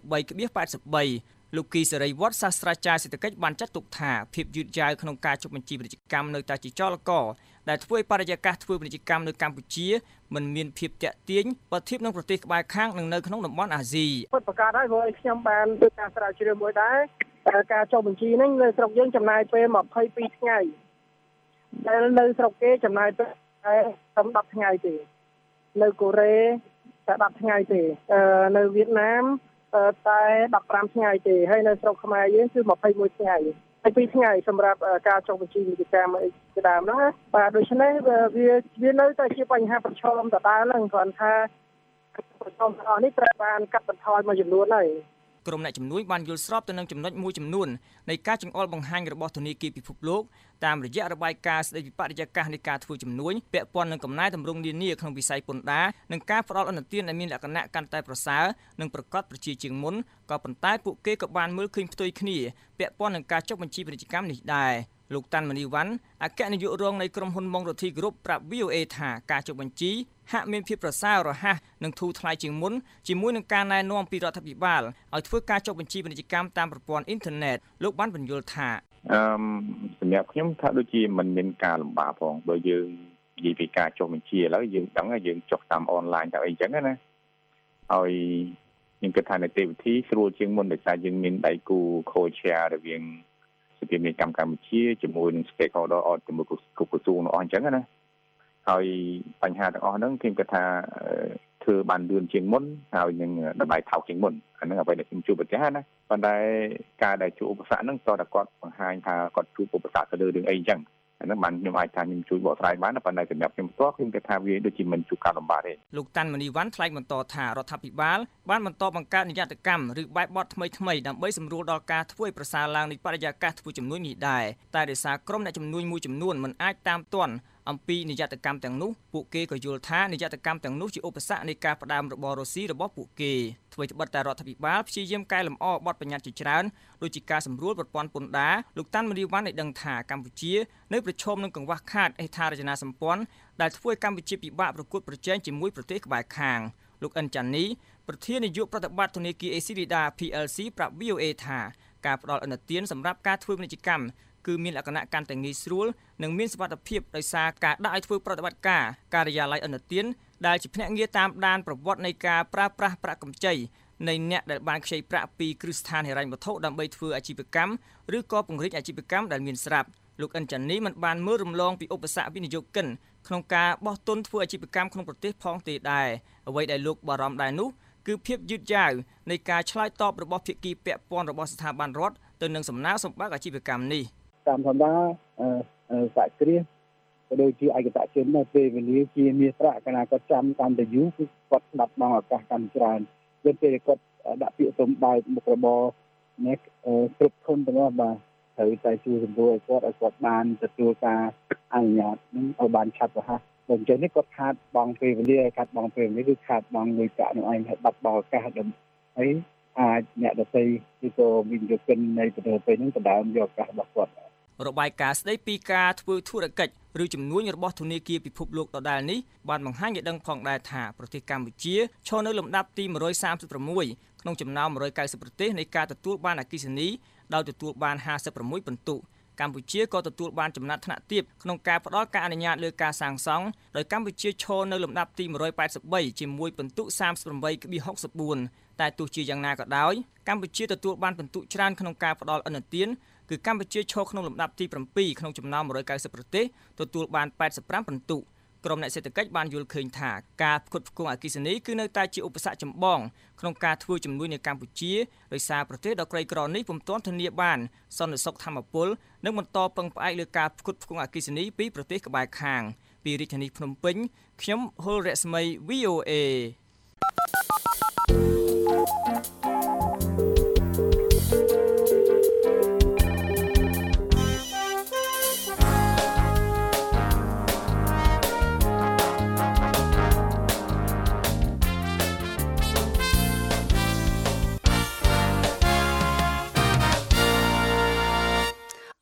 [SPEAKER 6] 63.83លោកគីសេរីវត្តសាស្ត្រាចារ្យសេដ្ឋកិច្ចបានចាត់ទុកថាភាពយឺតយ៉ាវក្នុងការចុះបញ្ជីពាណិជ្ជកម្មនៅតែជាចលករដែលធ្វើឲ្យបរិយាកាសធ្វើពាណិជ្ជកម្មនៅកម្ពុជាមិនមានភាពតាក់ទាញបើធៀបនឹងប្រទេសក្បែរខាងនិងនៅក្នុងតំបន់អាស៊ី
[SPEAKER 9] ពិតប្រាកដហើយព្រោះខ្ញុំបានធ្វើការស្រាវជ្រាវមួយដែរការចុះបញ្ជីហ្នឹងនៅស្រុកយើងចំណាយពេល22ថ្ងៃដែលនៅស្រុកគេចំណាយពេលតែ10ថ្ងៃទេនៅកូរ៉េតែ10ថ្ងៃទេនៅវៀតណាមតែ15ថ្ងៃទេហើយនៅស្រុកខ្មែរយើងគឺ21ថ្ងៃ22ថ្ងៃសម្រាប់ការចុះបញ្ជីពាណិជ្ជកម្មជាដើមហ្នឹងណាបាទដូច្នេះវានៅតែជាបញ្ហាប្រឈមដដែលហ្នឹងគ្រាន់ថាប្រឈមទាំងអស់នេះត្រូវបានកាត់បន្ថយមួយចំនួនហើយ
[SPEAKER 6] ក្រុមអ្នកជំនួយបានយល់ស្របទៅនឹងចំណុចមួយចំនួននៃការចង្អុលបង្ហាញរបស់ធនាគារពិភពលោកតាមរយៈរបាយការណ៍ស្តីពីបរិយាកាសនៃការធ្វើជំនួញពាក់ព័ន្ធនឹងកំណែតម្រង់នានាក្នុងវិស័យពន្ធដារនិងការផ្តល់ឥណទានដែលមានលក្ខណៈកាន់តែប្រសើរនិងប្រកបប្រជាជាងមុនក៏ប៉ុន្តែពួកគេក៏បានមើលឃើញផ្ទុយគ្នាពាក់ព័ន្ធនឹងការចុះបញ្ជីពាណិជ្ជកម្មនេះដែរលោកតាន់មនីវ៉ាន់អគ្គនាយករងនៃក្រុមហ៊ុនម៉ុងរ៉ូធីគ្រុបប្រាប់ VOA ថាការចុះបញ្ជីហាក់មានភាពប្រសើររហ័សនិងធូរថ្លៃជាងមុនជាមួយនឹងការណែនាំពីរដ្ឋាភិបាលឲ្យធ្វើការចុះបញ្ជីពាណិជ្ជកម្មតាមប្រព័ន្ធអ៊ីនធឺណិតលោកបានបញ្យល់ថា
[SPEAKER 5] សម្រាប់ខ្ញុំថាដូចជាមិនមានការលំបាកផងបើយើងនិយាយពីការចុះបញ្ជីឥឡូវយើងដឹងហើយយើងចុះតាមអនឡាញតាមអីចឹងណាហើយខ្ញុំគិតថានីតិវិធីស្រួលជាងមុនដោយសារយើងមានដៃគូ co-chair រវាងសភានីតិកម្មកម្ពុជាជាមួយនឹង stakeholder អត់ជាមួយគ្រប់ក្រសួងអស់អញ្ចឹងណាហើយបញ្ហាទាំងអស់ហ្នឹងខ្ញុំគិតថាធ្វើបានលឿនជាងមុនហើយនឹងតម្លៃថោកជាងមុនអាហ្នឹងអ្វីដែលខ្ញុំជួបប្រទះណាប៉ុន្តែការដែលជួបឧបសគ្គហ្នឹងតើតែគាត់បង្ហាញថាគាត់ជួបឧបសគ្គទៅលើរឿងអីអញ្ចឹងអាហ្នឹងបានខ្ញុំអាចថាខ្ញុំជួយបកស្រាយបានប៉ុន្តែសម្រាប់ខ្ញុំផ្ទាល់ខ្ញុំគិតថាវាដូចជាមិនជួបការលំបាកទេ
[SPEAKER 6] លោកតាន់មនីវ៉ាន់ថ្លែងបន្តថារដ្ឋាភិបាលបានបន្តបង្កើតនយោបាយកម្មឬបែបបទថ្មីៗដើម្បីសម្រួលដល់ការធ្វើឲ្យប្រសើរឡើងនៃបរិយាកាសធ្វើជំនួញនេះដែរតែដោយសារក្រុមអ្នកជំនួញមួយចំនួនមិនអាចតាមទាន់អំពីនយោបាយកម្មទាំងនោះពួកគេក៏យល់ថានយោបាយកម្មទាំងនោះជាឧបសគ្គនៃការផ្ដើមរបររុស្ស៊ីរបស់ពួកគេធ្វើត្បិតតែរដ្ឋាភិបាលព្យាយាមកែលម្អបទបញ្ញត្តិជាច្រើនដូចជាការសម្រួលប្រព័ន្ធពន្ធដារលោកតាន់មនីវ៉ាន់បានដឹងថាកម្ពុជានៅប្រឈមនឹងកង្វះខាតហេដ្ឋារចនាសម្ព័ន្ធដែលធ្វើឲ្យកម្ពុជាពិបាកប្រកួតប្រជែងជាមួយប្រទេសក្បែរខាងលោកអិនចាន់នីប្រធាននាយកប្រតិបត្តិធនាគារ Asilida PLC ប្រាប់ VOA ថាការផ្ដល់ឥណទានសម្រាប់ការធ្វើពាណិជ្ជកម្មគឺមានលក្ខណៈកាន់តែងាយស្រួលនិងមានសុវត្ថិភាពដោយសារការដាក់ឲ្យធ្វើប្រតិបត្តិការការិយាល័យឥណទានដែលជាភ្នាក់ងារតាមដានប្រវត្តិនៃការប្រើប្រាស់ប្រាក់កម្ចីនៃអ្នកដែលបានខ្ចីប្រាក់ពីគ្រឹះស្ថានហិរញ្ញវត្ថុដើម្បីធ្វើអាជីវកម្មឬក៏ពង្រីកអាជីវកម្មដែលមានស្រាប់លោកអិនចាន់នីមិនបានមើលរំលងពីឧបសគ្គវិនិយោគិនក្នុងការបោះទុនធ្វើអាជីវកម្មក្នុងប្រទេសផងទេដែរអ្វីដែលលោកបារម្ភដែរនោះគឺភាពយឺតយ៉ាវនៃការឆ្លើយតបរបស់ភាគីពាក់ព័ន្ធរបស់ស្ថាប័នរដ្ឋទៅនឹងសំណើសម្បើកអាជីវកម្មនេះ
[SPEAKER 9] តាមធម្មតាសហគ្រាសក៏ដូចជាឯកតជននៅពេលវេលាជាមាសប្រាក់កាលណាគាត់ចាំតាមតែយូរគឺគាត់ស្ដាប់ដល់ឱកាសកាន់ច្រើនពេលគាត់ដាក់ពាក្យសុំបើកមុខរបរនេះគ្រប់ធនទាំងអស់បាទត្រូវតែជួយសម្រួលឲ្យគាត់បានទទួលការអនុញ្ញាតនឹងឲ្យបានឆាប់រហ័សបើអញ្ចឹងនេះគាត់ខាតបង់ពេលវេលាខាតបង់ពេលវេលាគឺខាតបង់លុយកាក់នឹងឯងឲ្យបាត់បង់ឱកាសហើយអាចអ្នកដទៃឬក៏វិនិយោគិននៃប្រទេសពេលហ្នឹងដណ្ដើមយកឱកាសរបស់គាត់
[SPEAKER 6] របាយការណ៍ស្តីពីការធ្វើធុរកិច្ចឬជំនួញរបស់ធនាគារពិភពលោកដដែលនេះបានបង្ហាញឲ្យដឹងផងដែរថាប្រទេសកម្ពុជាឈរនៅលំដាប់ទី136ក្នុងចំណោម190ប្រទេសនៃការទទួលបានអគ្គិសនីដោយទទួលបាន56ពិន្ទុកម្ពុជាក៏ទទួលបានចំណាត់ថ្នាក់ទាបក្នុងការផ្ដល់ការអនុញ្ញាតលើការសាងសង់ដោយកម្ពុជាឈរនៅលំដាប់ទី183ជាមួយពិន្ទុ 38.64 តែទោះជាយ៉ាងណាក៏ដោយកម្ពុជាទទួលបានពិន្ទុច្រើនក្នុងការផ្ដល់ឥណទានគឺកម្ពុជាឈរក្នុងលំដាប់ទី7ក្នុងចំណោម190ប្រទេសទទួលបាន85ពិន្ទុក្រុមអ្នកសេដ្ឋកិច្ចបានយល់ឃើញថាការផ្គត់ផ្គង់អគ្គិសនីគឺនៅតែជាឧបសគ្គចម្បងក្នុងការធ្វើជំនួញនៅកម្ពុជាដោយសារប្រទេសដ៏ក្រីក្រនេះពុំទាន់ធានាបានសន្តិសុខធម្មពលនិងបន្តពឹងផ្អែកលើការផ្គត់ផ្គង់អគ្គិសនីពីប្រទេសក្បែរខាងពីរាជធានីភ្នំពេញខ្ញុំហុលរស្មី VOA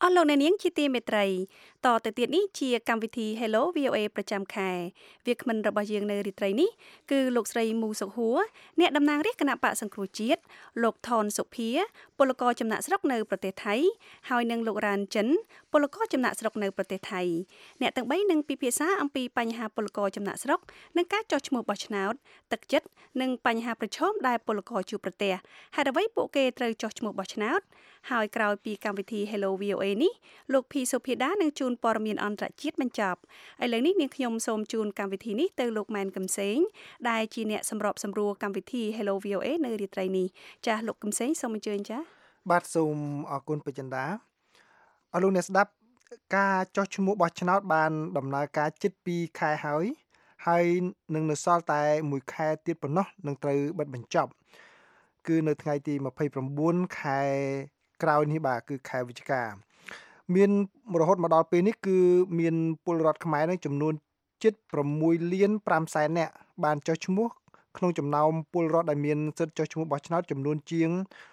[SPEAKER 3] ស់លោកអ្នកនាងជាទីមេត្រីតទៅទៀតនេះជាកម្មវិធី Hello VOA ប្រចាំខែវាគ្មិនរបស់យើងនៅរាត្រីនេះគឺលោកស្រីមូសុខហួរអ្នកតំណាងរាជគណៈបកសង្គ្រោះជាតិលោកថនសុភាពលករចំណាក់ស្រុកនៅប្រទេសថៃហើយនិងលោករ៉ានចិនពលករចំណាក់ស្រុកនៅប្រទេសថៃអ្នកទាំង3នឹងពិភាក្សាអំពីបញ្ហាពលករចំណាក់ស្រុកនិងការចោះឈ្មោះបោះឆ្នោតទឹកចិត្តនិងបញ្ហាប្រឈមដែលពលករជួបប្រទះហេតុអ្វីពួកគេត្រូវចោះឈ្មោះបោះឆ្នោតហើយក្រោយពីកម្មវិធី Hello VOA នេះលោកភីសុភាដានឹងជួនព័ត៌មានអន្តរជាតិបញ្ចប់ឥឡូវនេះនាងខ្ញុំសូមជូនកម្មវិធីនេះទៅលោកម៉ែនកឹមសេងដែលជាអ្នកសម្របសម្រួលកម្មវិធី Hello VOA នៅរាត្រីនេះចាស់លោកកឹមសេងសូមអញ្ជើញចាស់
[SPEAKER 10] បាទសូមអរគុណពេជ្រចិន្តាអរលោកអ្នកស្ដាប់ការចោះឈ្មោះបោះឆ្នោតបានដំណើរការជិត2ខែហើយនឹងនៅសល់តែ1ខែទៀតប៉ុណ្ណោះនឹងត្រូវបិទបញ្ចប់គឺនៅថ្ងៃទី29ខែក្រោយនេះបាទគឺខែវិច្ឆិកាមានរហូតមកដល់ពេលនេះគឺមានពលរដ្ឋខ្មែរនឹងចំនួនជិត6លាន5សែននាក់បានចុះឈ្មោះក្នុងចំណោមពលរដ្ឋដែលមានសិទ្ធិចុះឈ្មោះបោះឆ្នោតចំនួនជាង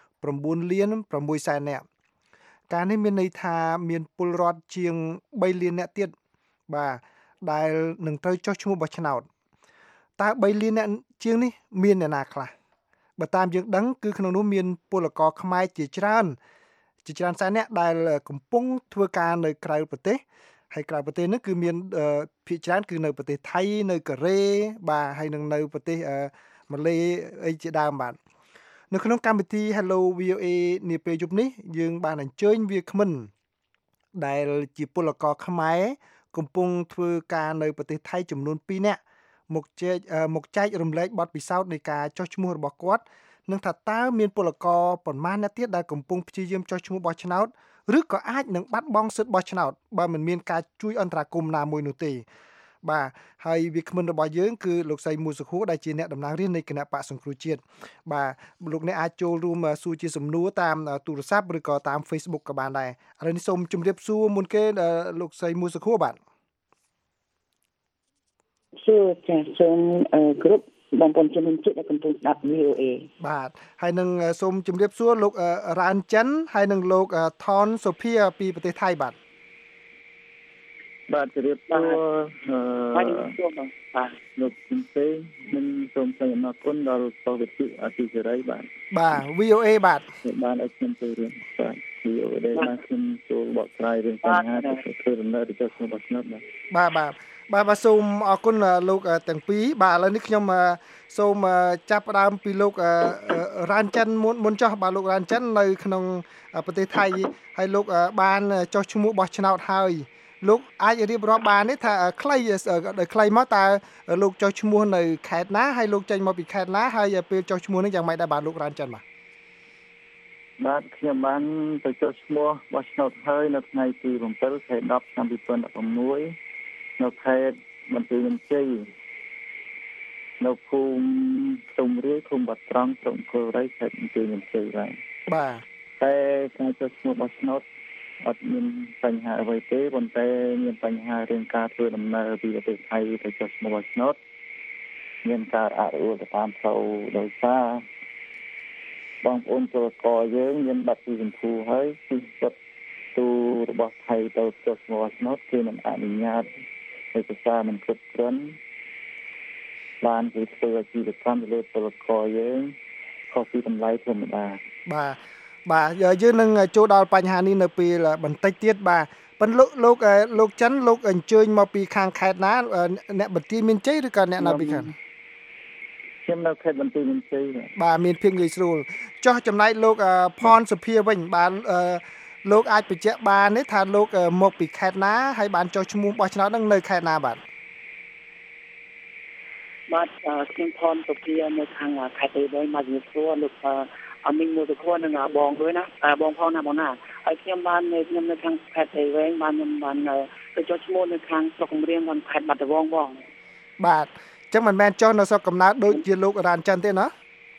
[SPEAKER 10] 9លាន6សែននាក់ការនេះមានន័យថាមានពលរដ្ឋជាង3លាននាក់ទៀតបាទដែលនឹងត្រូវចុះឈ្មោះបោះឆ្នោតតើ3លាននាក់ជាងនេះមានអ្នកណាខ្លះបើតាមយើងដឹងគឺក្នុងនោះមានពលករខ្មែរជាច្រើនសែននាក់ដែលកំពុងធ្វើការនៅក្រៅប្រទេសហើយក្រៅប្រទេសនេះគឺមានភាគច្រើនគឺនៅប្រទេសថៃនៅកូរ៉េបាទហើយនឹងនៅប្រទេសម៉ាឡេអីជាដើមបាទនៅក្នុងកម្មវិធី Hello VOA នាពេលយប់នេះយើងបានអញ្ជើញវាគ្មិនដែលជាពលករខ្មែរកំពុងធ្វើការនៅប្រទេសថៃចំនួន2នាក់មកចែករំលែកបទពិសោធន៍នៃការចុះឈ្មោះរបស់គាត់នឹងថាតើមានពលករប៉ុន្មានអ្នកទៀតដែលកំពុងព្យាយាមចុះឈ្មោះបោះឆ្នោតឬក៏អាចនឹងបាត់បង់សិទ្ធិបោះឆ្នោតបើមិនមានការជួយអន្តរាគមន៍ណាមួយនោះទេបាទហើយវាគ្មិនរបស់យើងគឺលោកស្រីមូសុខួរដែលជាអ្នកតំណាងរាស្ត្រនៃគណៈបកសង្គ្រោះជាតិបាទលោកអ្នកអាចចូលរួមសួរជាសំណួរតាមទូរស័ព្ទឬក៏តាម Facebook ក៏បានដែរឥឡូវនេះសូមជម្រាបសួរមុនគេលោកស្រីមូសុខួរបាទ
[SPEAKER 11] សួរចាស់សូមគ្រប់បងប្អូនជនជាតិដែលកំពុងស្ដាប់ VOA
[SPEAKER 10] បាទហើយនឹងសូមជម្រាបសួរលោករ៉ានចិនហើយនឹងលោកថនសុភាពីប្រទេសថៃបាទ
[SPEAKER 5] ជម្រាបសួរ
[SPEAKER 11] បាទ
[SPEAKER 5] លោកជំសេនិងសូមថ្លែងអំណរគុណដល់ពលវិទ្យាអតិសេរីបាទ
[SPEAKER 10] VOA បាទ
[SPEAKER 5] បានឲ្យខ្ញុំទៅរៀនបាទ VOA ដែលបានខ្ញុំចូលបកស្រាយរឿងបញ្ហាធ្វើដំណើរទៅចុះឈ្មោះបោះឆ្នោត
[SPEAKER 10] បាទសូមអរគុណលោកទាំងពីរបាទឥឡូវនេះខ្ញុំសូមចាប់ផ្ដើមពីលោករ៉ានចិនមុនចុះបាទលោករ៉ានចិននៅក្នុងប្រទេសថៃហើយលោកបានចុះឈ្មោះបោះឆ្នោតហើយលោកអាចរៀបរាប់បានទេថាខ្លីមកតើលោកចុះឈ្មោះនៅខេត្តណាហើយលោកចេញមកពីខេត្តណាហើយពេលចុះឈ្មោះនេះយ៉ាងម៉េចដែរបាទលោករ៉ានចិន
[SPEAKER 5] បាទខ្ញុំបានទៅចុះឈ្មោះបោះឆ្នោតហើយនៅថ្ងៃទី7ខែ10ឆ្នាំ2016នៅខេត្តបន្ទាយមានជ័យនៅភូមិខ្ទុំរាយឃុំបាត់ត្រង់ស្រុកកូរ៉ៃខេត្តបន្ទាយមានជ័យ
[SPEAKER 10] បាទ
[SPEAKER 5] តែការចុះឈ្មោះបោះឆ្នោតអត់មានបញ្ហាអ្វីទេប៉ុន្តែមានបញ្ហារឿងការធ្វើដំណើរពីប្រទេសថៃទៅចុះឈ្មោះបោះឆ្នោតមានការអនុវត្តតាមផ្លូវដោយសារបងប្អូនពលករយើងមានបាត់ពីជំនួសហើយពីគាត់ទូរបស់ថៃទៅចុះឈ្មោះបោះឆ្នោតគេមិនអនុញ្ញាតឯកសារមិនគ្រប់គ្រាន់បានគេធ្វើអាជីវកម្មលើពលករយើងខុសពីតម្លៃធម្មតា
[SPEAKER 10] បាទយើងនឹងចូលដល់បញ្ហានេះនៅពេលបន្តិចទៀតបាទប៉ុន្តែលោកចិនលោកអញ្ជើញមកពីខាងខេត្តណាអ្នកបន្ទាយមានជ័យឬក៏អ្នកណាពីខាង
[SPEAKER 5] ខ្ញុំនៅខេត្តបន្ទាយមានជ័យ
[SPEAKER 10] បាទមានភាពងាយស្រួលចុះចំណែកលោកផនសុភាវិញបានលោកអាចបញ្ជាក់បានទេថាលោកមកពីខេត្តណាហើយបានចុះឈ្មោះបោះឆ្នោតនឹងនៅខេត្តណាបាទ
[SPEAKER 11] ខ្ញុំផនសុភានៅខាងខេត្តទី3មកជំរាបសួរលោកអមីងមួយទៅខ្លួននឹងបងด้วยណាបងផងណាបងណាហើយខ្ញុំនៅខាងខេត្តទីវិញបានខ្ញុំបានទៅចុះឈ្មោះនៅខាងស្រុកកំរៀងខាងខេត្តបាត់ដំបងបង
[SPEAKER 10] បាទអញ្ចឹងមិនមែនចុះនៅស្រុកកំណើតដូចជាលោករ៉ានចិនទេណា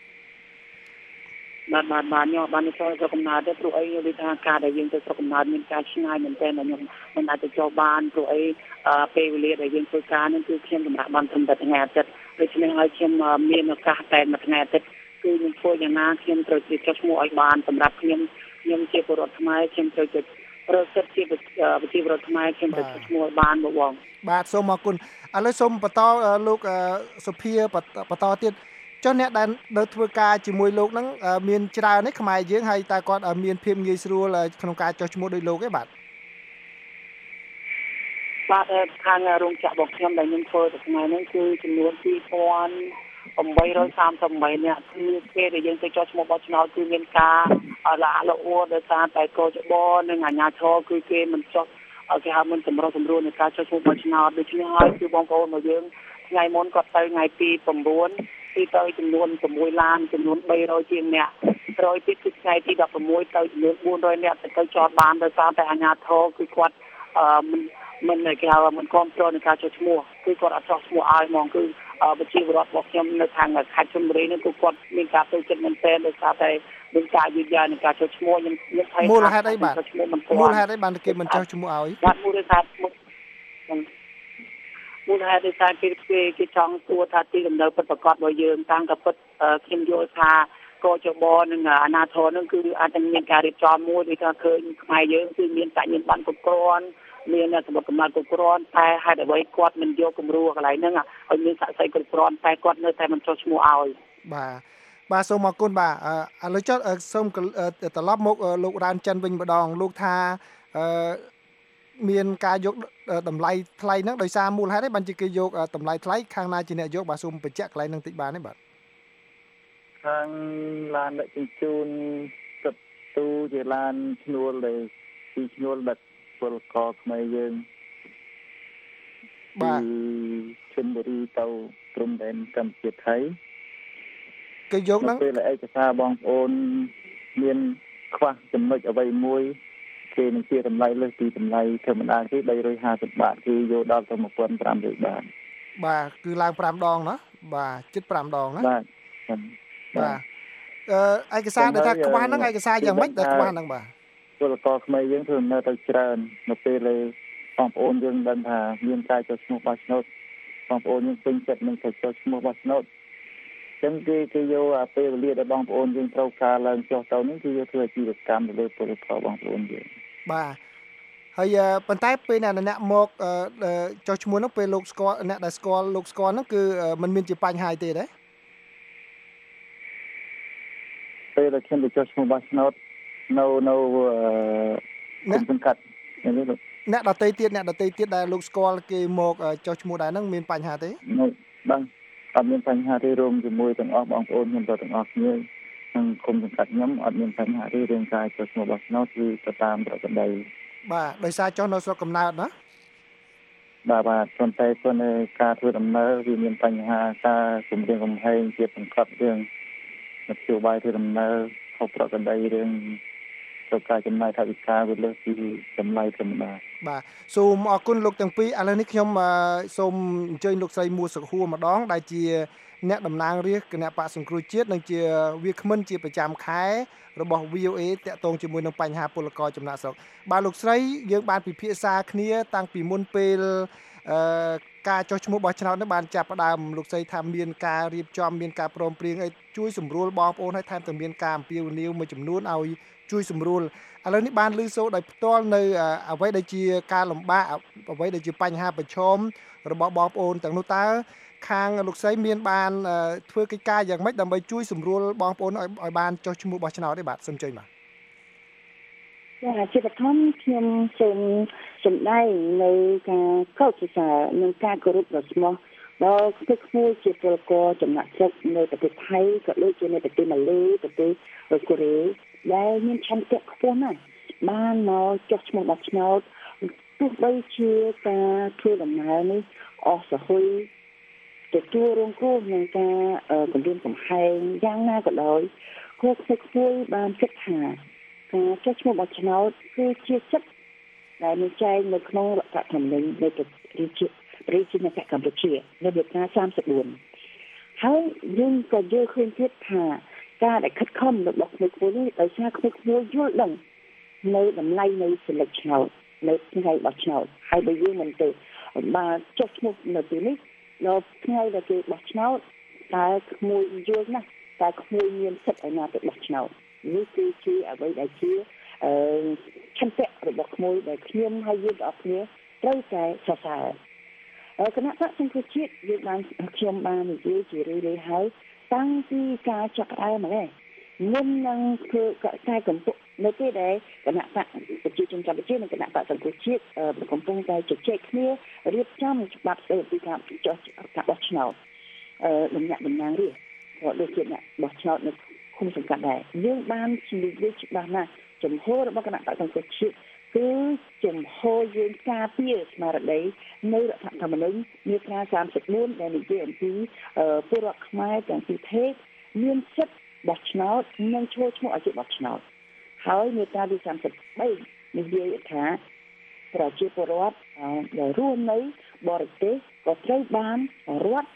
[SPEAKER 11] បាទខ្ញុំបានទៅស្រុកកំណើតទេព្រោះអីខ្ញុំនិយាយថាការដែលយើងទៅស្រុកកំណើតមានការឆ្ងាយមែនទែនខ្ញុំមិនអាចទៅចុះបានព្រោះអីពេលវេលាដែលយើងធ្វើការនេះគឺខ្ញុំសម្រាប់បានត្រឹមតែថ្ងៃអាទិត្យដូច្នេះហើយខ្ញុំមានឱកាសតែមួយថ្ងៃអាទិត្យគឺខ្ញុំធ្វើយ៉ាងណាខ្ញុំត្រូវចុះឈ្មោះឲ្យបានសម្រាប់ខ្ញុំជាពលរដ្ឋខ្មែរខ្ញុំត្រូវប្រសិទ្ធជាប្រជាពលរដ្ឋខ្មែរខ្ញុំទៅឈ្មោះបានបង
[SPEAKER 10] បាទសូមអរគុណឥឡូវសូមបន្តលោកសុភាបន្តទៀតចុះអ្នកដែលនៅធ្វើការជាមួយលោកហ្នឹងមានច្រើនទេខ្មែរយើងហើយតើគាត់មានភាពងាយស្រួលក្នុងការចុះឈ្មោះដោយលោកទេបាទ
[SPEAKER 11] ខាងរោងចក្ររបស់ខ្ញុំដែលខ្ញុំធ្វើទៅថ្ងៃនេះគឺចំនួន 2838 នាក់គឺពេលដែលយើងទៅចុះឈ្មោះបោះឆ្នោតគឺមានការល្អអួរដោយសារតែកោចបនិងអាជ្ញាធរគឺគេមិនចុះគេហៅមិនសម្រុះសម្រួលនៃការចុះឈ្មោះបោះឆ្នោតដូច្នេះហើយគឺបងប្អូនរបស់យើងថ្ងៃមុនគាត់ទៅថ្ងៃទី 9 ទីទៅចំនួន 6 ឡានចំនួន 300 ជាងអ្នកក្រោយទៀតគឺថ្ងៃទី 16 ទៅចំនួន 400 អ្នកទៅចតបានដោយសារតែអាជ្ញាធរគឺគាត់មិនគេហៅមិនគ្រប់គ្រងនៃការចុះឈ្មោះគឺគាត់អត់ចុះឈ្មោះឲ្យហ្មងគឺប្រជាពលរដ្ឋរបស់ខ្ញុំនៅខាងខេត្តជម្រៅនេះគឺគាត់មានការទៅចិត្តមែនទែនដោយសារតែមានការយឺតយ៉ាវនៃការចុះឈ្មោះខ្ញុំថាមូលហេតុអីបាទមូលហេតុអីបានគេមិនចុះឈ្មោះឲ្យបាទមូលហេតុដោយសារគេចង់សួរថាទីលំនៅពិតប្រាកដរបស់យើងតាំងក៏ពិតខ្ញុំយល់ថាកោចបនិងអាណាធរនឹងគឺអាចនឹងមានការរៀបចំមួយដូចថាឃើញខ្មែរយើងគឺមានបញ្ញាបត្រគ្រប់គ្រាន់មានសម្បត្តិកំណត់គ្រប់គ្រាន់តែហេតុអ្វីគាត់មិនយកគំរូកន្លែងហ្នឹងឲ្យមានស័ក្តិសិទ្ធិគ្រប់គ្រាន់តែគាត់នៅតែមិនចុះឈ្មោះឲ្យ
[SPEAKER 10] បាទសូមអរគុណបាទឥឡូវចុះសូមត្រឡប់មកលោករានចិនវិញម្ដងលោកថាមានការយកតម្លៃថ្លៃហ្នឹងដោយសារមូលហេតុអីបានជាគេយកតម្លៃថ្លៃខាងណាជាអ្នកយកបាទសូមបញ្ជាក់កន្លែងហ្នឹងតិចបានទេបាទ
[SPEAKER 5] ខាងឡានដឹកជញ្ជូនទឹកទូជាឡានឈ្នួលដែលពីឈ្នួលដឹកពលករខ្មែរយើង
[SPEAKER 10] បាទ
[SPEAKER 5] ជិនបុរីទៅព្រំដែនកម្ពុជាថៃ
[SPEAKER 10] គេយកហ្នឹង
[SPEAKER 5] ពេលឯកសារបងប្អូនមានខ្វះចំណុចអ្វីមួយគេនឹងជាតម្លៃលើសពីតម្លៃធម្មតាគេ350 បាតគេយកដល់ទៅ1500 បាត
[SPEAKER 10] បាទគឺឡើង5ដងណាបាទជិត5ដងណា
[SPEAKER 5] បាទ
[SPEAKER 10] ឯកសារដែលថាខ្វះហ្នឹងឯកសារយ៉ាងម៉េចដែលខ្វះហ្នឹងបាទ
[SPEAKER 5] ពលករខ្មែរយើងធ្វើដំណើរទៅច្រើននៅពេលដែលបងប្អូនយើងដឹងថាមានការចុះឈ្មោះបោះឆ្នោតបងប្អូនយើងពេញចិត្តនឹងទៅចុះឈ្មោះបោះឆ្នោតអញ្ចឹងគេយកពេលវេលាដែលបងប្អូនយើងត្រូវការឡើងចុះទៅនេះគឺយកធ្វើអាជីវកម្មទៅលើពលករបងប្អូនយើង
[SPEAKER 10] បាទហើយប៉ុន្តែពេលអ្នកមកចុះឈ្មោះនោះពេលលោកស្គាល់អ្នកដែលស្គាល់លោកស្គាល់នោះគឺมันមានជាបញ្ហាទេទេ
[SPEAKER 5] ពេលដែលខ្ញុំទៅចុះឈ្មោះបោះឆ្នោតនៅសង្កាត់
[SPEAKER 10] អ្នកដទៃទៀតដែលលោកស្គាល់គេមកចុះឈ្មោះដែរហ្នឹងមានបញ្ហាទេ
[SPEAKER 5] បាទអត់មានបញ្ហាទេរួមជាមួយទាំងអស់បងប្អូនខ្ញុំទាំងអស់គ្នាក្នុងគុំសង្កាត់ខ្ញុំអត់មានបញ្ហាទេរឿងការចុះឈ្មោះបោះឆ្នោតគឺទៅតាមប្រក្រតី
[SPEAKER 10] បាទដោយសារចុះនៅស្រុកកំណើតណា
[SPEAKER 5] បាទប៉ុន្តែការធ្វើដំណើរវាមានបញ្ហាការគម្រាមកំហែងជាបង្កប់រឿងនយោបាយធ្វើដំណើរខុសប្រក្រតីរឿងទៅការចំណាយថវិកាវាលើសពីតម្លៃធម្មតា
[SPEAKER 10] បាទសូមអរគុណលោកទាំងពីរឥឡូវនេះខ្ញុំសូមអញ្ជើញលោកស្រីមួសុខួរម្ដងដែលជាអ្នកតំណាងរាស្ត្រគណៈបកសង្គ្រោះជាតិនិងជាវាគ្មិនជាប្រចាំខែរបស់ VOA តាក់ទងជាមួយនឹងបញ្ហាពលករចំណាក់ស្រុកបាទលោកស្រីយើងបានពិភាក្សាគ្នាតាំងពីមុនពេលការចុះឈ្មោះបោះឆ្នោតនេះបានចាប់ផ្ដើមលោកស្រីថាមានការរៀបចំមានការព្រមព្រៀងឲ្យជួយសម្រួលបងប្អូនឲ្យថែមទាំងមានការអំពាវនាវមួយចំនួនឲ្យជួយសម្រួលឥឡូវនេះបានលើកសូរដោយផ្ទាល់នៅអ្វីដែលជាការលំបាកអ្វីដែលជាបញ្ហាប្រឈមរបស់បងប្អូនទាំងនោះតើខាងលោកស្រីមានបានធ្វើកិច្ចការយ៉ាងម៉េចដើម្បីជួយសម្រួលបងប្អូនឲ្យបានចុះឈ្មោះបោះឆ្នោតទេបាទសូមអញ្ជើញបាទ
[SPEAKER 12] ជាបឋមខ្ញុំសូមសម្ដែងនៅការកោតសរសើរនិងការគោរពដ៏ស្មោះដល់ទឹកឈ្មោះជាពលករចំណាក់ស្រុកនៅប្រទេសថៃក៏ដូចជានៅប្រទេសម៉ាឡេប្រទេសកូរ៉េដែលមានឆន្ទៈខ្ពស់ណាស់បានមកចុះឈ្មោះបោះឆ្នោតទោះបីជាការធ្វើដំណើរនេះអស់សហុយទទួលរងគ្រោះនឹងការគម្រាមកំហែងយ៉ាងណាក៏ដោយគាត់ធ្វើបានគិតថាការចុះឈ្មោះបោះឆ្នោតគឺជាសិទ្ធិដែលមានចែងនៅក្នុងរដ្ឋធម្មនុញ្ញនៃប្រជាណាចក្រកម្ពុជានៅមាត្រា34ហើយយើងក៏យល់ឃើញទៀតថាការដែលខិតខំរបស់ក្មេងៗនេះដោយសារក្មេងៗយល់ដឹងនៅតម្លៃនៃសិលឹកឆ្នោតនៅថ្ងៃបោះឆ្នោតហើយបើយើងមិនទៅបានចុះឈ្មោះនៅទីនេះនៅថ្ងៃដែលគេបោះឆ្នោតតើក្មួយយល់ណាស់តើក្មួយមានសិទ្ធិឯណាទៅបោះឆ្នោតនេះគឺជាអ្វីដែលជាឆន្ទៈរបស់ក្មួយដែលខ្ញុំហើយយើងទាំងអស់គ្នាត្រូវតែសរសើរគណៈបកសង្គ្រោះជាតិយើងបានខ្ញុំបាននិយាយជារឿយៗហើយតាំងពីការចាប់ផ្ដើមមកមុននឹងធ្វើការកម្ពុជានៅពេលដែលគណៈបកប្រជាជនកម្ពុជានិងគណៈបកសង្គ្រោះជាតិកំពុងតែជជែកគ្នារៀបចំច្បាប់ស្ដីពីការបោះឆ្នោតតំណាក់តំណាងរាស្ត្រក៏ដូចជាអ្នកបោះឆ្នោតនៅឃុំសង្កាត់ដែរយើងបាននិយាយច្បាស់ណាស់ចំហរបស់គណៈបកសង្គ្រោះជាតិគឺចំហយើងការពារស្មារតីនៅរដ្ឋធម្មនុញ្ញមាត្រា34ដែលនិយាយអំពីពលរដ្ឋខ្មែរទាំងពីរភេទមានសិទ្ធិបោះឆ្នោតនិងចូលឈ្មោះឲ្យជាបោះឆ្នោតហើយមាត្រាទី33និយាយថាប្រជាពលរដ្ឋដែលរស់នៅបរទេសក៏ត្រូវបានរដ្ឋ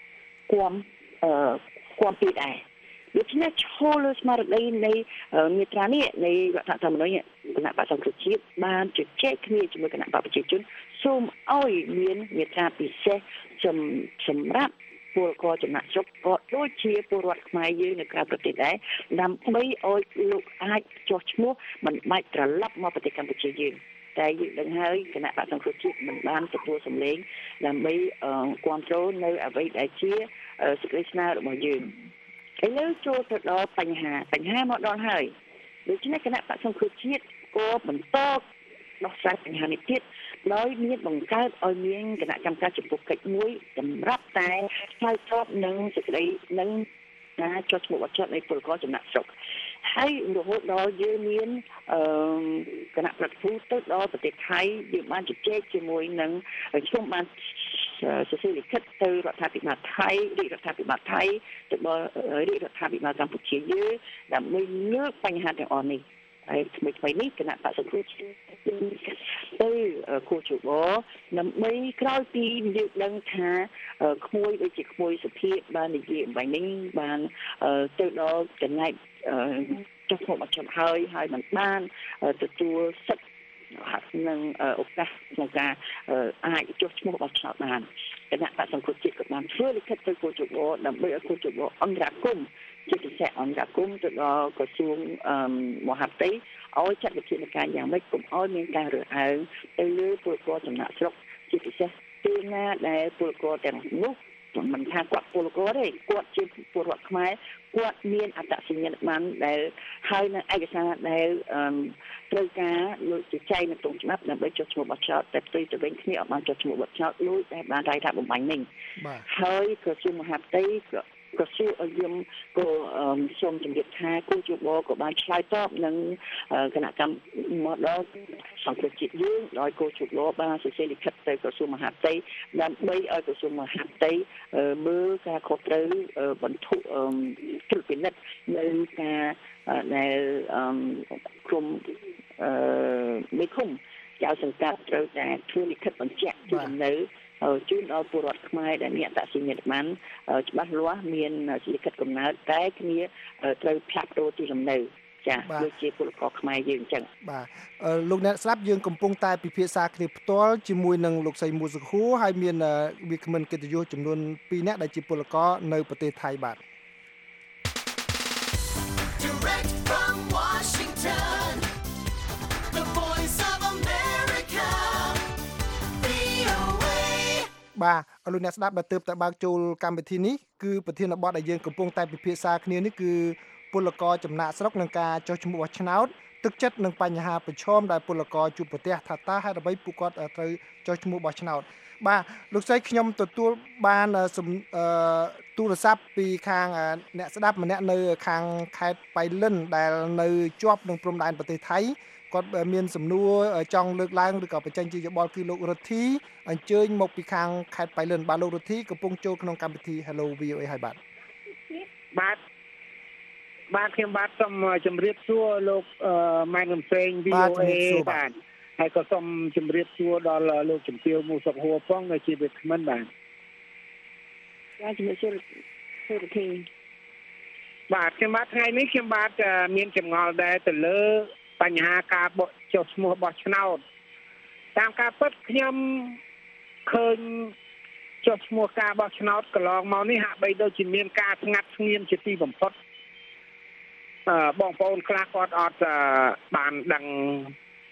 [SPEAKER 12] គាំពីដែរដូច្នេះឈលលើស្មារតីនៃមាត្រានេះនៃរដ្ឋធម្មនុញ្ញគណៈបកសង្គ្រោះជាតិបានជជែកគ្នាជាមួយគណៈបកប្រជាជនសូមឲ្យមានមាត្រាពិសេសសម្រាប់ពលករចំណាក់ស្រុកក៏ដូចជាពលរដ្ឋខ្មែរយើងនៅក្រៅប្រទេសដែរដើម្បីឲ្យលោកអាចចុះឈ្មោះមិនបាច់ត្រឡប់មកប្រទេសកម្ពុជាយើងតែយើងដឹងហើយគណៈបកសង្គ្រោះជាតិមិនបានទទួលសម្លេងដើម្បីគ្រប់គ្រងនៅអ្វីដែលជាសេចក្តីស្នើរបស់យើងឥឡូវចូលទៅដល់បញ្ហាមកដល់ហើយដូច្នេះគណៈបក្សសង្គ្រោះជាតិក៏បន្តដោះស្រាយបញ្ហានេះទៀតដោយមានបង្កើតឲ្យមានគណៈកម្មការចំពោះកិច្ចមួយសម្រាប់តែឆ្លើយតបនឹងសេចក្តីនឹងការចុះឈ្មោះបោះឆ្នោតនៃពលករចំណាក់ស្រុកហើយរហូតដល់យើងមានគណៈប្រតិភូទៅដល់ប្រទេសថៃយើងបានជជែកជាមួយនឹងខ្ញុំបានសរសេរលិខិតទៅរដ្ឋាភិបាលថៃរាជរដ្ឋាភិបាលថៃទៅដល់រាជរដ្ឋាភិបាលកម្ពុជាយើងដើម្បីលើកបញ្ហាទាំងអស់នេះហើយថ្មីនេះគណៈបក្សសង្គ្រោះជាតិទៅគូជបដើម្បីក្រោយពីយើងដឹងថាក្មួយដូចជាក្មួយសុភាពបាននិយាយអំបញ្ញនេះបានទៅដល់ចំណែកចុះឈ្មោះបោះឆ្នោតហើយមិនបានទទួលសិទ្ធិនិងឱកាសក្នុងការអាចចុះឈ្មោះបោះឆ្នោតបានគណៈបក្សសង្គ្រោះជាតិក៏បានធ្វើលិខិតទៅគូជបដើម្បីឲ្យគូជបអន្តរាគមន៍ជាពិសេសអន្តរាគមន៍ទៅដល់ក្រសួងមហាផ្ទៃឲ្យចាត់វិធានការយ៉ាងម៉េចកុំឲ្យមានការរើសអើងទៅលើពលករចំណាក់ស្រុកជាពិសេសពេលណាដែលពលករទាំងនោះមិនថាគាត់ពលករទេគាត់ជាពលរដ្ឋខ្មែរគាត់មានអត្តសញ្ញាណប័ណ្ណដែលហើយនៅឯកសារដែលត្រូវការលោកជាចែងនៅក្នុងច្បាប់ដើម្បីចុះឈ្មោះបោះឆ្នោតតែផ្ទុយទៅវិញគ្នាអត់បានចុះឈ្មោះបោះឆ្នោតដូចដែលបានរាយថាបំបញ្ញនេះហើយក្រសួងមហាផ្ទៃក្រសួងយើងក៏សូមជម្រាបថាគូជបក៏បានឆ្លើយតបនឹងគណៈកម្មមកដល់សង្គ្រោះជាតិយើងដោយគូជបបានសរសេរលិខិតទៅក្រសួងមហាផ្ទៃដើម្បីឲ្យក្រសួងមហាផ្ទៃមើលការខុសត្រូវបន្ធុត្រួតពិនិត្យនៅការដែលក្រុមមេឃុំចៅសង្កាត់ត្រូវតែធ្វើលិខិតបញ្ជាក់ពីដំណើរជូនដល់ពលរដ្ឋខ្មែរដែលមានអត្តសញ្ញាណប័ណ្ណច្បាស់លាស់មានលិខិតកំណើតតែគ្នាត្រូវផ្លាស់ប្ដូរទីលំនៅចា៎ដូចជាពលករខ្មែរយើងអញ្ចឹង
[SPEAKER 10] បាទលោកអ្នកស្ដាប់យើងកំពុងតែពិភាក្សាគ្នាផ្ទាល់ជាមួយនឹងលោកស្រីមូសុខួរហើយមានវាគ្មិនកិត្តិយសចំនួន2នាក់ដែលជាពលករនៅប្រទេសថៃបាទ
[SPEAKER 2] Direct from Washington, the voice of America, VOA.
[SPEAKER 10] បាទលោកអ្នកស្ដាប់ដែលទើបតែបើកចូលកម្មវិធីនេះគឺប្រធានបទដែលយើងកំពុងតែពិភាក្សាគ្នានេះគឺពលករចំណាក់ស្រុកនឹងការចុះឈ្មោះបោះឆ្នោតទឹកចិត្តនឹងបញ្ហាប្រឈមដែលពលករជួបប្រទះថាតើហេតុអ្វីពួកគាត់ត្រូវចុះឈ្មោះបោះឆ្នោតបាទលោកស្រីខ្ញុំទទួលបានទូរស័ព្ទពីខាងអ្នកស្ដាប់ម្នាក់នៅខាងខេត្តបៃលិនដែលនៅជាប់នឹងព្រំដែនប្រទេសថៃគាត់មានសំណួរចង់លើកឡើងឬក៏បញ្ចេញជាយោបល់គឺលោករដ្ឋីអញ្ជើញមកពីខាងខេត្តបៃលិនបាទលោករដ្ឋីកំពុងចូលក្នុងកម្មវិធី Hello VOA ហើយបាទ
[SPEAKER 13] ខ្ញុំបាទសូមជម្រាបសួរលោកម៉ែនកំសែង VOA បាទហើយក៏សូមជម្រាបសួរដល់លោកជំទាវមូសុខហួរផងដែលជាវាគ្មិនបាទ
[SPEAKER 12] ជំរាបសួរលោកធី
[SPEAKER 13] បាទខ្ញុំបាទថ្ងៃនេះខ្ញុំបាទមានចម្ងល់ដែរទៅលើបញ្ហាការបោះចុះឈ្មោះបោះឆ្នោតតាមការពិតខ្ញុំឃើញចុះឈ្មោះការបោះឆ្នោតកន្លងមកនេះហាក់បីដូចជាមានការស្ងាត់ស្ងៀមជាទីបំផុតបងប្អូនខ្លះគាត់អត់បានដឹង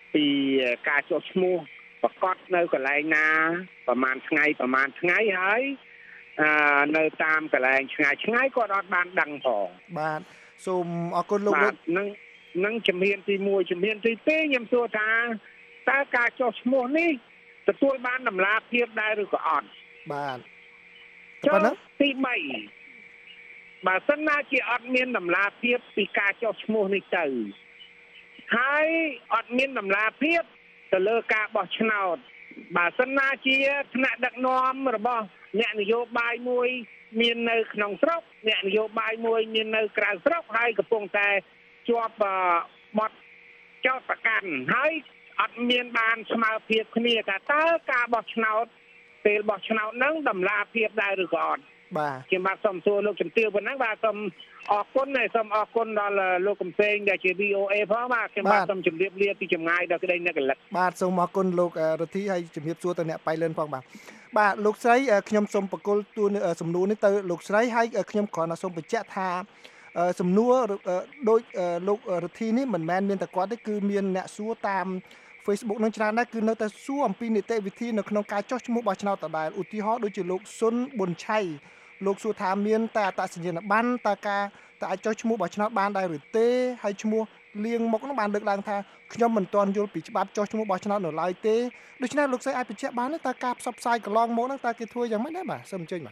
[SPEAKER 13] ពីការចុះឈ្មោះប្រកាសនៅកន្លែងណាប្រហែលថ្ងៃហើយនៅតាមកន្លែងឆ្ងាយគាត់អត់បានដឹងផង
[SPEAKER 10] បាទសូមអរគុណលោក
[SPEAKER 13] នឹងជំហានទី1ជំហានទី2ខ្ញុំសួរថាតើការចុះឈ្មោះនេះទទួលបានតម្លាភាពដែរឬក៏អត់
[SPEAKER 10] បាទ
[SPEAKER 13] ប៉ុណ្ណឹងទី3បើសិនណាជាអត់មានតម្លាភាពពីការចុះឈ្មោះនេះទៅហើយអត់មានតម្លាភាពទៅលើការបោះឆ្នោតបើសិនណាជាថ្នាក់ដឹកនាំរបស់អ្នកនយោបាយមួយមាននៅក្នុងស្រុកអ្នកនយោបាយមួយមាននៅក្រៅស្រុកហើយកំពុងតែជាប់បទចោទប្រកាន់ហើយអត់មានបានស្មើភាពគ្នាថាតើការបោះឆ្នោតពេលបោះឆ្នោតហ្នឹងតម្លាភាពដែរឬក៏អត់
[SPEAKER 10] បាទ
[SPEAKER 13] ខ្ញុំបាទសូមសួរលោកជំទាវប៉ុណ្ណឹងបាទសូមអរគុណហើយសូមអរគុណដល់លោកកំសែងដែលជា VOA ផងបាទខ្ញុំបាទសូមជម្រាបលាពីចម្ងាយដល់ក្តីអ្នកកលិត
[SPEAKER 10] បាទសូមអរគុណលោករដ្ឋីហើយជម្រាបសួរទៅអ្នកបៃលិនផងបាទលោកស្រីខ្ញុំសូមបកគលទូសំណួរនេះទៅលោកស្រីហើយខ្ញុំគ្រាន់តែសូមបញ្ជាក់ថាសំណួរដោយលោករដ្ឋីនេះមិនមែនមានតែគាត់ទេគឺមានអ្នកសួរតាម Facebook នឹងច្រើនដែរគឺនៅតែសួរអំពីនីតិវិធីនៅក្នុងការចុះឈ្មោះបោះឆ្នោតដដែលឧទាហរណ៍ដូចជាលោកសុនប៊ុនឆៃលោកសួរថាមានតែអត្តសញ្ញាណប័ណ្ណតើការតើអាចចុះឈ្មោះបោះឆ្នោតបានដែរឬទេហើយឈ្មោះលៀងមុខនោះបានលើកឡើងថាខ្ញុំមិនទាន់យល់ពីច្បាប់ចុះឈ្មោះបោះឆ្នោតនៅឡើយទេដូច្នេះលោកស្រីអាចបញ្ជាក់បានទេតើការផ្សព្វផ្សាយកន្លងមកហ្នឹងតើគេធ្វើយ៉ាងម៉េចដែរបាទសូមអញ្ជើញបាទ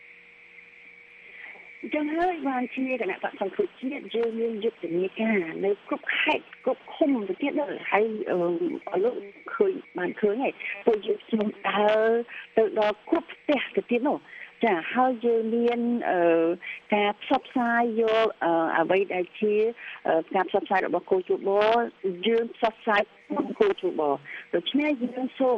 [SPEAKER 12] ចឹងហើយបានជាគណៈបកសង្គ្រោះជាតិយើងមានយុទ្ធនាការនៅគ្រប់ខេត្តគ្រប់ឃុំទៅទៀតដែរហើយលោកឃើញបានឃើញហើយពួកយើងខ្ញុំដើរទៅដល់គ្រប់ផ្ទះទៅទៀតនោះចាហើយយើងមានការផ្សព្វផ្សាយយកអ្វីដែលជាការផ្សព្វផ្សាយរបស់គូជបយើងផ្សព្វផ្សាយគូជបដូច្នេះយើងសូម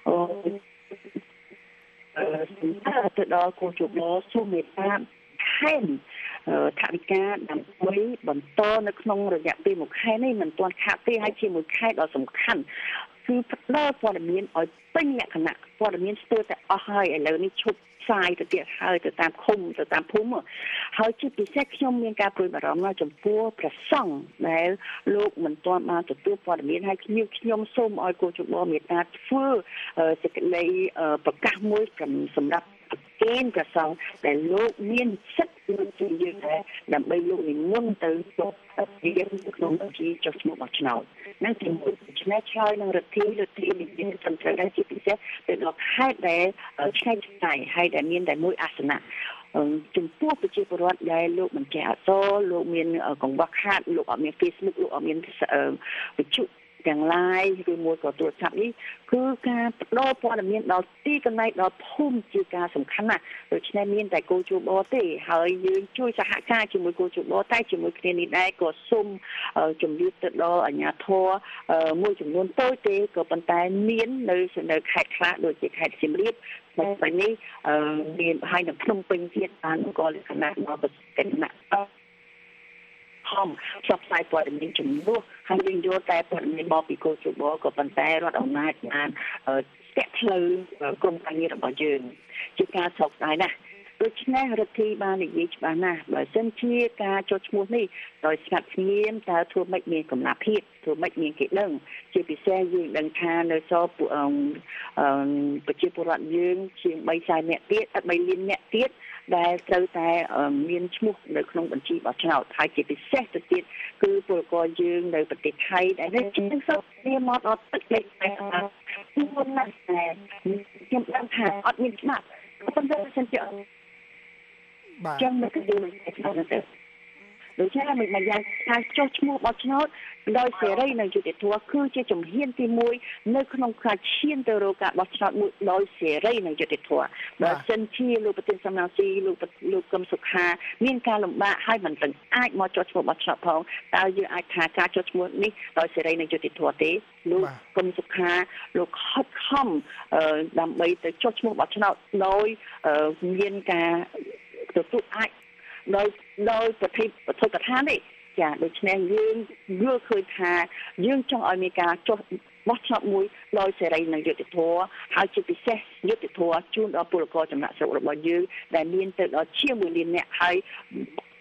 [SPEAKER 12] ទៅដល់គូជបសូមមេត្តាខែនថវិកាដើម្បីបន្តនៅក្នុងរយៈពេល1ខែនេះមិនទាន់ខាតទេហើយជាមួយខែដ៏សំខាន់គឺផ្ដល់ព័ត៌មានឲ្យពេញលក្ខណៈព័ត៌មានស្ទើរតែអស់ហើយឥឡូវនេះឈប់ផ្សាយទៅទៀតហើយទៅតាមឃុំទៅតាមភូមិហើយជាពិសេសខ្ញុំមានការព្រួយបារម្ភចំពោះព្រះសង្ឃដែលលោកមិនទាន់បានទទួលព័ត៌មានហើយខ្ញុំសូមឲ្យគូជបមេត្តាធ្វើសេចក្តីប្រកាសមួយសម្រាប់គេព្រះសង្ឃដែលលោកមានសិទ្ធិដូចជាយើងដែរដើម្បីលោកនិមន្តទៅចូលរៀនក្នុងជាចុះឈ្មោះបោះឆ្នោតនឹងទីមួយឆ្នៃឆ្លើយនឹងរដ្ឋាភិបាលនិយាយសំខាន់ដែរជាពិសេសទៅដល់ខេត្តដែលឆ្ងាយឆ្ងាយហើយដែលមានតែមួយអាសនៈចំពោះប្រជាពលរដ្ឋដែលលោកមិនចេះអក្សរលោកមានកង្វះខាតលោកអត់មាន Facebook លោកអត់មានវិទ្យុទាំង live ឬមួយក៏ទូរស័ព្ទនេះគឺការផ្ដល់ព័ត៌មានដល់ទីកន្លែងដល់ភូមិជាការសំខាន់ណាស់ដូច្នេះមានតែគូជបទេហើយយើងជួយសហការជាមួយគូជបតែជាមួយគ្នានេះដែរក៏សូមជំរាបទៅដល់អាជ្ញាធរមួយចំនួនតូចទេក៏ប៉ុន្តែមាននៅខេត្តខ្លះដូចជាខេត្តសៀមរាបបែបនេះមានហើយនៅភ្នំពេញទៀតបានក៏លក្ខណៈមកប្រសិទ្ធភាពហំផ្សព្វផ្សាយព័ត៌មានជំនួសហើយយើងយកតែព័ត៌មានមកពីគូជបក៏ប៉ុន្តែរដ្ឋអំណាចបានស្ទាក់ផ្លូវក្រុមការងាររបស់យើងជាការសោកស្ដាយណាស់ដូច្នេះរដ្ឋាភិបាលនិយាយច្បាស់ណាស់បើសិនជាការចុះឈ្មោះនេះដោយស្ងាត់ស្ងៀមតើធ្វើម៉េចមានកម្លាភាពធ្វើម៉េចមានគេដឹងជាពិសេសយើងដឹងថានៅសល់ប្រជាពលរដ្ឋយើងជាង300,000នាក់ទៀត3លាននាក់ទៀតដែលត្រូវតែមានឈ្មោះនៅក្នុងបញ្ជីបោះឆ្នោតហើយជាពិសេសទៅទៀតគឺពលករយើងនៅប្រទេសថៃដែលជាងសោកវាមកដល់ទឹកលេខតែខ្ញុំណាស់តែខ្ញុំដឹងថាអត់មានច្បាប់ប៉ុន្តែសិនជាបាទចឹងមិនគឺមិនទៅដូច្នេះមិនយ៉ាងការចុះឈ្មោះបោះឆ្នោតដោយសេរីនិងយុត្តិធម៌គឺជាជំហានទី1នៅក្នុងការឈានទៅរកការបោះឆ្នោតមួយដោយសេរីនិងយុត្តិធម៌បើសិនជាលោកប្រធានសំណាងស៊ីលោកកឹមសុខាមានការលំបាកហើយមិនទាំងអាចមកចុះឈ្មោះបោះឆ្នោតផងតើយើងអាចថាការចុះឈ្មោះនេះដោយសេរីនិងយុត្តិធម៌ទេលោកកឹមសុខាលោកខិតខំដើម្បីទៅចុះឈ្មោះបោះឆ្នោតដោយមានការទទួលអាចដោយប្រតិបត្តិកថានេះចាដូច្នេះយើងយល់ឃើញថាយើងចង់ឲ្យមានការចុះបោះឆ្នោតមួយដោយសេរីនិងយុត្តិធម៌ហើយជាពិសេសយុត្តិធម៌ជូនដល់ពលករចំណាក់ស្រុករបស់យើងដែលមានទៅដល់ជាង1លាននាក់ហើយ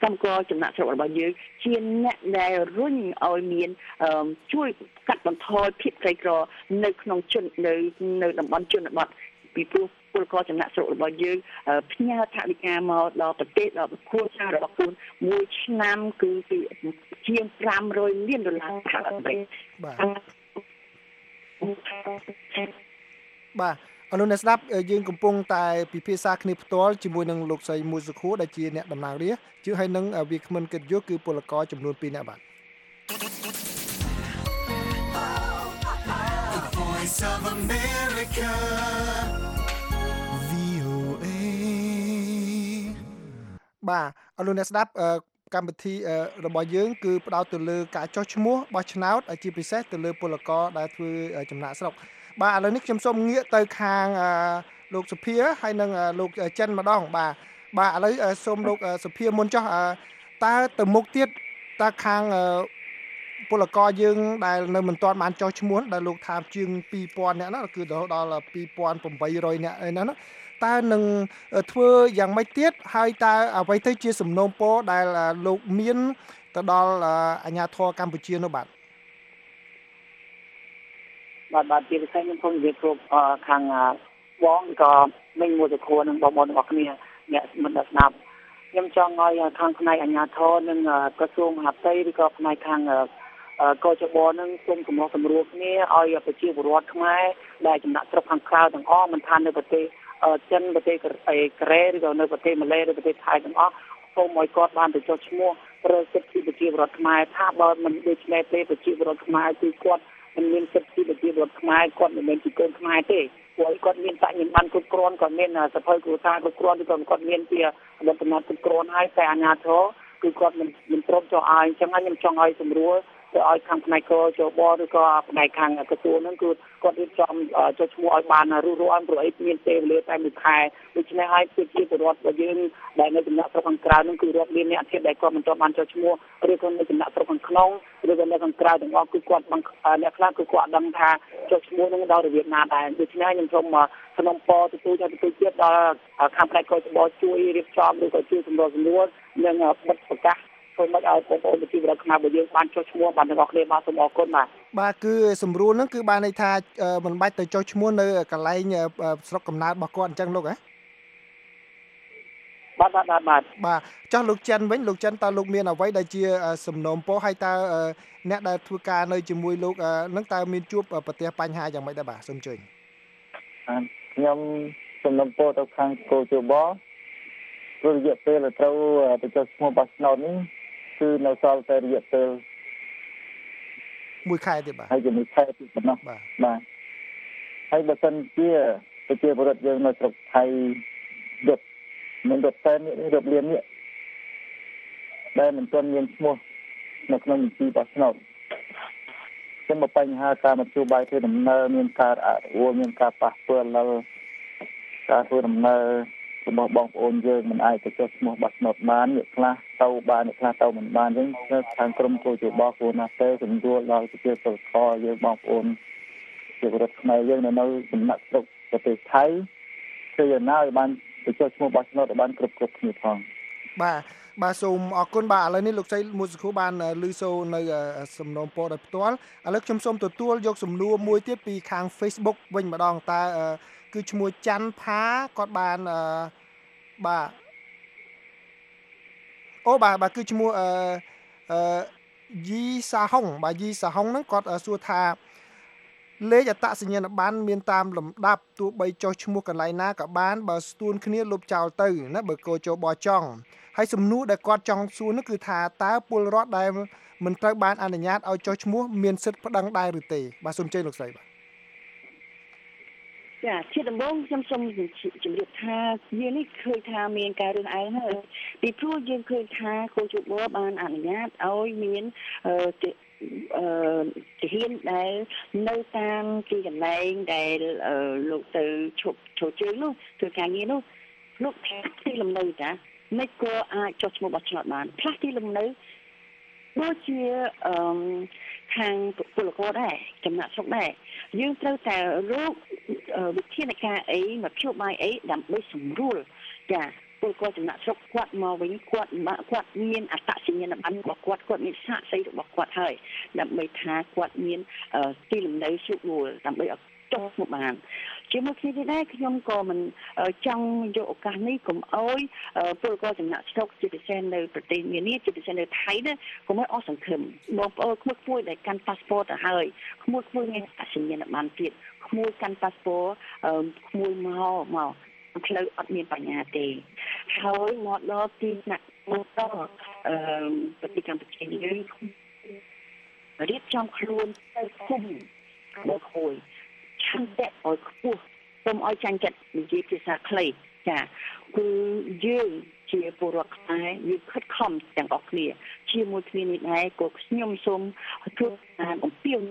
[SPEAKER 12] កម្មករចំណាក់ស្រុករបស់យើងជាអ្នកដែលរុញឲ្យមានជួយកាត់បន្ថយភាពក្រីក្រនៅក្នុងនៅតំបន់ជនបទពីព្រោះពលករចំណាក់ស្រុករបស់យើងផ្ញើថវិកាមកដល់ប្រទេសដល់គ្រួសាររបស់ខ្លួនមួយឆ្នាំគឺជាង$500 លានសហរដ្ឋអាមេរិក
[SPEAKER 10] បាទអនុអ្នកស្ដាប់យើងកំពុងតែពិភាក្សាគ្នាផ្ទាល់ជាមួយនឹងលោកស្រីមួយសុខួរដែលជាអ្នកតំណាងរាស្ត្រជឿហើយនឹងវាគ្មិនកិត្តិយសគឺពលករចំនួន2នាក់បាទ
[SPEAKER 2] The Voice of America VOA
[SPEAKER 10] បាទអនុអ្នកស្ដាប់កម្មវិធីរបស់យើងគឺផ្ដោតទៅលើការចុះឈ្មោះបោះឆ្នោតជាពិសេសទៅលើពលករដែលធ្វើចំណាក់ស្រុកបាទឥឡូវនេះខ្ញុំសូមងាកទៅខាងលោកសុភាហើយនិងលោកចិនម្ដងបាទឥឡូវសូមលោកសុភាមុនចុះតើទៅមុខទៀតតើខាងពលករយើងដែលនៅមិនទាន់បានចុះឈ្មោះដែលលោកថាជាង2000នាក់ហ្នឹងគឺដល់2800នាក់ឯណាតើនឹងធ្វើយ៉ាងម៉េចទៀតហើយតើអ្វីទៅជាសំណូមពរដែលលោកមានទៅដល់អាជ្ញាធរកម្ពុជានោះបាទ
[SPEAKER 11] ជាពិសេសខ្ញុំសូមនិយាយគ្រប់ខាងបងក៏មិញមួយទៅខ្លួននឹងបងប្អូនទាំងអស់គ្នាអ្នកមិនស្ដាប់ខ្ញុំចង់ឲ្យខាងផ្នែកអាជ្ញាធរនិងក្រសួងមហាផ្ទៃឬក៏ផ្នែកខាងកោជបនឹងសូមសម្រុះសម្រួលគ្នាឲ្យប្រជាពលរដ្ឋខ្មែរដែលចំណាក់ស្រុកខាងក្រៅទាំងអស់មិនថានៅប្រទេសចិនប្រទេសកូរ៉េឬក៏នៅប្រទេសម៉ាឡេឬប្រទេសថៃទាំងអស់សូមឲ្យគាត់បានទៅចុះឈ្មោះប្រើសិទ្ធិប្រជាពលរដ្ឋខ្មែរថាបើមិនដូច្នេះទេប្រជាពលរដ្ឋខ្មែរគឺគាត់មិនមានសិទ្ធិប្រជាពលរដ្ឋខ្មែរគាត់មិនមែនជាកូនខ្មែរទេព្រោះគាត់មានបញ្ញាបត្រគ្រប់គ្រាន់គាត់មានសភៅគ្រួសារគ្រប់គ្រាន់ឬក៏គាត់មានជាអត្តន័យគ្រប់គ្រាន់ហើយតែអាជ្ញាធរគឺគាត់មិនព្រមចុះឲ្យអញ្ចឹងខ្ញុំចង់ឲ្យសម្រួលទៅឲ្យខាងផ្នែកកោជបឬក៏ផ្នែកខាងក្រសួងហ្នឹងគឺគាត់រៀបចំចុះឈ្មោះឲ្យបានរួសរាល់ព្រោះអីមានពេលវេលាតែមួយខែដូច្នេះហើយប្រជាពលរដ្ឋរបស់យើងដែលនៅចំណាក់ស្រុកខាងក្រៅហ្នឹងគឺរាប់លានអ្នកទៀតដែលគាត់មិនទាន់បានចុះឈ្មោះឬក៏នៅចំណាក់ស្រុកខាងក្នុងឬក៏នៅខាងក្រៅទាំងអស់គឺគាត់អ្នកខ្លះគឺគាត់ដឹងថាចុះឈ្មោះហ្នឹងដល់របៀបណាដែរដូច្នេះខ្ញុំសូមសំណូមពរទទួលទៀតដល់ខាងផ្នែកកោជបជួយរៀបចំឬក៏ជួយសម្របសម្រួលនិងបិទប្រកាសសូមឲ្យបងប្អូនប្រជាពលរដ្ឋខ្មែររបស់យើងបានចុះឈ្មោះបានទាំងអស់គ្នាបាទសូមអរគុណបាទ
[SPEAKER 10] គឺសម្រួលហ្នឹងគឺបានន័យថាមិនបាច់ទៅចុះឈ្មោះនៅកន្លែងស្រុកកំណើតរបស់គាត់អញ្ចឹងលោកហ៎បាទចុះលោកចិនវិញលោកចិនតើលោកមានអ្វីដែលជាសំណូមពរហើយតើអ្នកដែលធ្វើការនៅជាមួយលោកនឹងតើមានជួបប្រទះបញ្ហាយ៉ាងម៉េចដែរបាទសូមជួយ
[SPEAKER 5] ខ្ញុំសំណូមពរទៅខាងកោជបព្រោះរយៈពេលត្រូវទៅចុះឈ្មោះបោះឆ្នោតនេះគឺនៅសល់តែរយៈពេល
[SPEAKER 10] 1ខែទៀតបាទ
[SPEAKER 5] ហើយជាមួយខែទៀតប៉ុណ្ណោះបាទហើយបើសិនជាប្រជាពលរដ្ឋយើងនៅស្រុកថៃមិនដុតតែនេះរាប់លាននេះដែលមិនទាន់មានឈ្មោះនៅក្នុងបញ្ជីបោះឆ្នោតចឹងមកបញ្ហាការមធ្យោបាយធ្វើដំណើរមានការអនុវត្តមានការប៉ះពាល់ដល់ការធ្វើដំណើររបស់បងប្អូនយើងមិនអាចទៅចុះឈ្មោះបោះឆ្នោតបានអ្នកខ្លះទៅបានអ្នកខ្លះទៅមិនបានអញ្ចឹងខាងក្រុមកោជបគួរណាស់ទៅសម្រួលដល់ប្រជាពលរដ្ឋយើងបងប្អូនជាពលរដ្ឋខ្មែរយើងនៅចំណាក់ស្រុកប្រទេសថៃគឺយ៉ាងណាឲ្យបានទៅចុះឈ្មោះបោះឆ្នោតឲ្យបានគ្រប់គ្នាផង
[SPEAKER 10] បាទសូមអរគុណបាទឥឡូវនេះលោកស្រីមួយសខួរបានឮសូរនៅសំណូមពរដោយផ្ទាល់ឥឡូវខ្ញុំសូមទទួលយកសំណួរមួយទៀតពីខាង Facebook វិញម្ដងតើគឺឈ្មោះច័ន្ទផាគាត់បានបាទគឺឈ្មោះយីសាហុងបាទយីសាហុងហ្នឹងគាត់សួរថាលេខអត្តសញ្ញាណប័ណ្ណមានតាមលំដាប់ទោះបីចុះឈ្មោះកន្លែងណាក៏បានបើស្ទួនគ្នាលុបចោលទៅណាបើកោជបចង់ហើយសំណួរដែលគាត់ចង់សួរនោះគឺថាតើពលរដ្ឋដែលមិនត្រូវបានអនុញ្ញាតឲ្យចុះឈ្មោះមានសិទ្ធិប្តឹងដែរឬទេបាទសូមជើញលោកស្រីបាទ
[SPEAKER 12] ចាជាដំបូងខ្ញុំសូមជម្រាបថាយើងនេះឃើញថាមានការរើសអើងហើយពីព្រោះយើងឃើញថាកោជបបានអនុញ្ញាតឲ្យមានទាហានដែលនៅតាមទីកន្លែងដែលលោកទៅឈប់ជើងនោះធ្វើការងារនោះលោកថាទីលំនៅចាមិនក៏អាចចុះឈ្មោះបោះឆ្នោតបានខ្លះទីលំនៅដូចជាខាងពលករដែរចំណាក់ស្រុកដែរយើងត្រូវតែរកវិធានការអីមកជួបបាយអីដើម្បីសម្រួលចាពពលករចំណាក់ស្រុកគាត់មកវិញគាត់មានអត្តសញ្ញាណប័ណ្ណរបស់គាត់មានសាកសីរបស់គាត់ហើយដើម្បីថាគាត់មានទីលំនៅស្រួលបួលដើម្បីឲ្យចុះមកបានជាមួយគ្នានេះដែរខ្ញុំក៏មិនចង់យកឱកាសនេះកុំអោយពលករចំណាក់ស្រុកជាពិសេសនៅប្រទេសនានាជាពិសេសនៅថៃនេះកុំឲ្យអស់សង្ឃឹមបងប្អូនក្មួយដែលកាន់ប៉ាសពតទៅហើយក្មួយមានអត្តសញ្ញាណប័ណ្ណទៀតក្មួយកាន់ប៉ាសពតក្មួយមកផ្លូវអត់មានបញ្ហាទេហើយមកដល់ទីថ្នាក់មកដល់ប្រទេសកម្ពុជាយើងរៀបចំខ្លួនទៅគុំមកគួយឆន្ទៈឲ្យខ្ពស់សូមឲ្យចាញ់ចិត្តនិយាយភាសាខ្លីចាគឺយើងជាពលរដ្ឋខ្មែរយើងខិតខំទាំងអស់គ្នាជាមួយគ្នានេះដែរក៏ខ្ញុំសូមជួបអំពាវ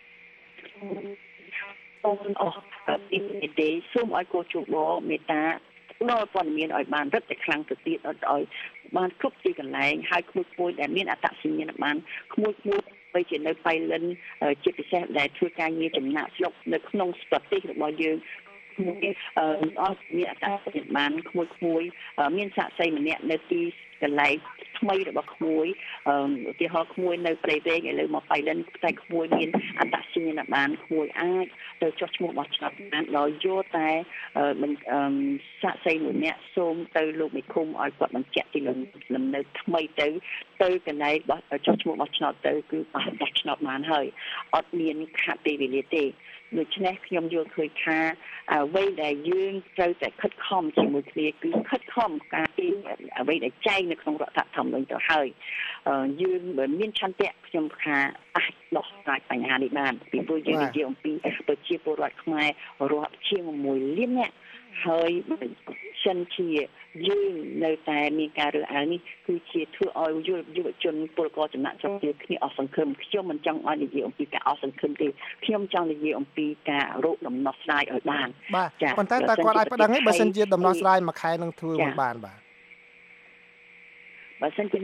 [SPEAKER 12] សូមអស់ពីទេសូមឲ្យកោជបមេត្តាដល់ព័ត៌មានឲ្យបានរឹតតែខ្លាំងទៅទៀតឲ្យបានគ្រប់ទីកន្លែងហើយក្មួយដែលមានអត្តសញ្ញាណប័ណ្ណក្មួយបីជានៅបៃលិនជាពិសេសដែលធ្វើការងារចំណាក់ស្រុកនៅក្នុងប្រទេសរបស់យើងអត់មានអត្តសញ្ញាណប័ណ្ណក្មួយមានសាក្សីម្នាក់នៅទីកន្លែងថ្មីរបស់ក្មួយឧទាហរណ៍ក្មួយនៅព្រៃវែងឥឡូវមកបៃលិនតែក្មួយមានអត្តសញ្ញាណប័ណ្ណក្មួយអាចទៅចុះឈ្មោះបោះឆ្នោតបានដោយយកតែសាក្សីមួយនាក់សូមទៅលោកមេឃុំឲ្យគាត់បញ្ជាក់ទីលំនៅថ្មីទៅកន្លែងបោះចុះឈ្មោះបោះឆ្នោតទៅគឺបោះឆ្នោតបានហើយអត់មានខាតពេលវេលាទេដូច្នេះខ្ញុំយល់ឃើញថាអ្វីដែលយើងត្រូវតែខិតខំជាមួយគ្នាគឺខិតខំការពីអ្វីដែលចែងនៅក្នុងរដ្ឋធម្មនុញ្ញទៅហើយយើងបើមានឆន្ទៈខ្ញុំថាអាចដោះស្រាយបញ្ហានេះបានពីព្រោះយើងនិយាយអំពីប្រជាពលរដ្ឋខ្មែររាប់ជាង1លាននាក់ហើយសិនជាយើងនៅតែមានការរើសអើងនេះគឺជាធ្វើឲ្យយុវជនពលករចំណាក់ស្រុកគ្នាអស់សង្ឃឹមខ្ញុំមិនចង់ឲ្យនិយាយអំពីការអស់សង្ឃឹមទេខ្ញុំចង់និយាយអំពីការរកដំណោះស្រាយឲ្យបាន
[SPEAKER 10] ចាប៉ុន្តែតើគាត់អាចប្តឹងទេបើសិនជាដំណោះស្រាយមួយខែនឹងធ្វើមិនបានបាទ
[SPEAKER 12] បើសិនជា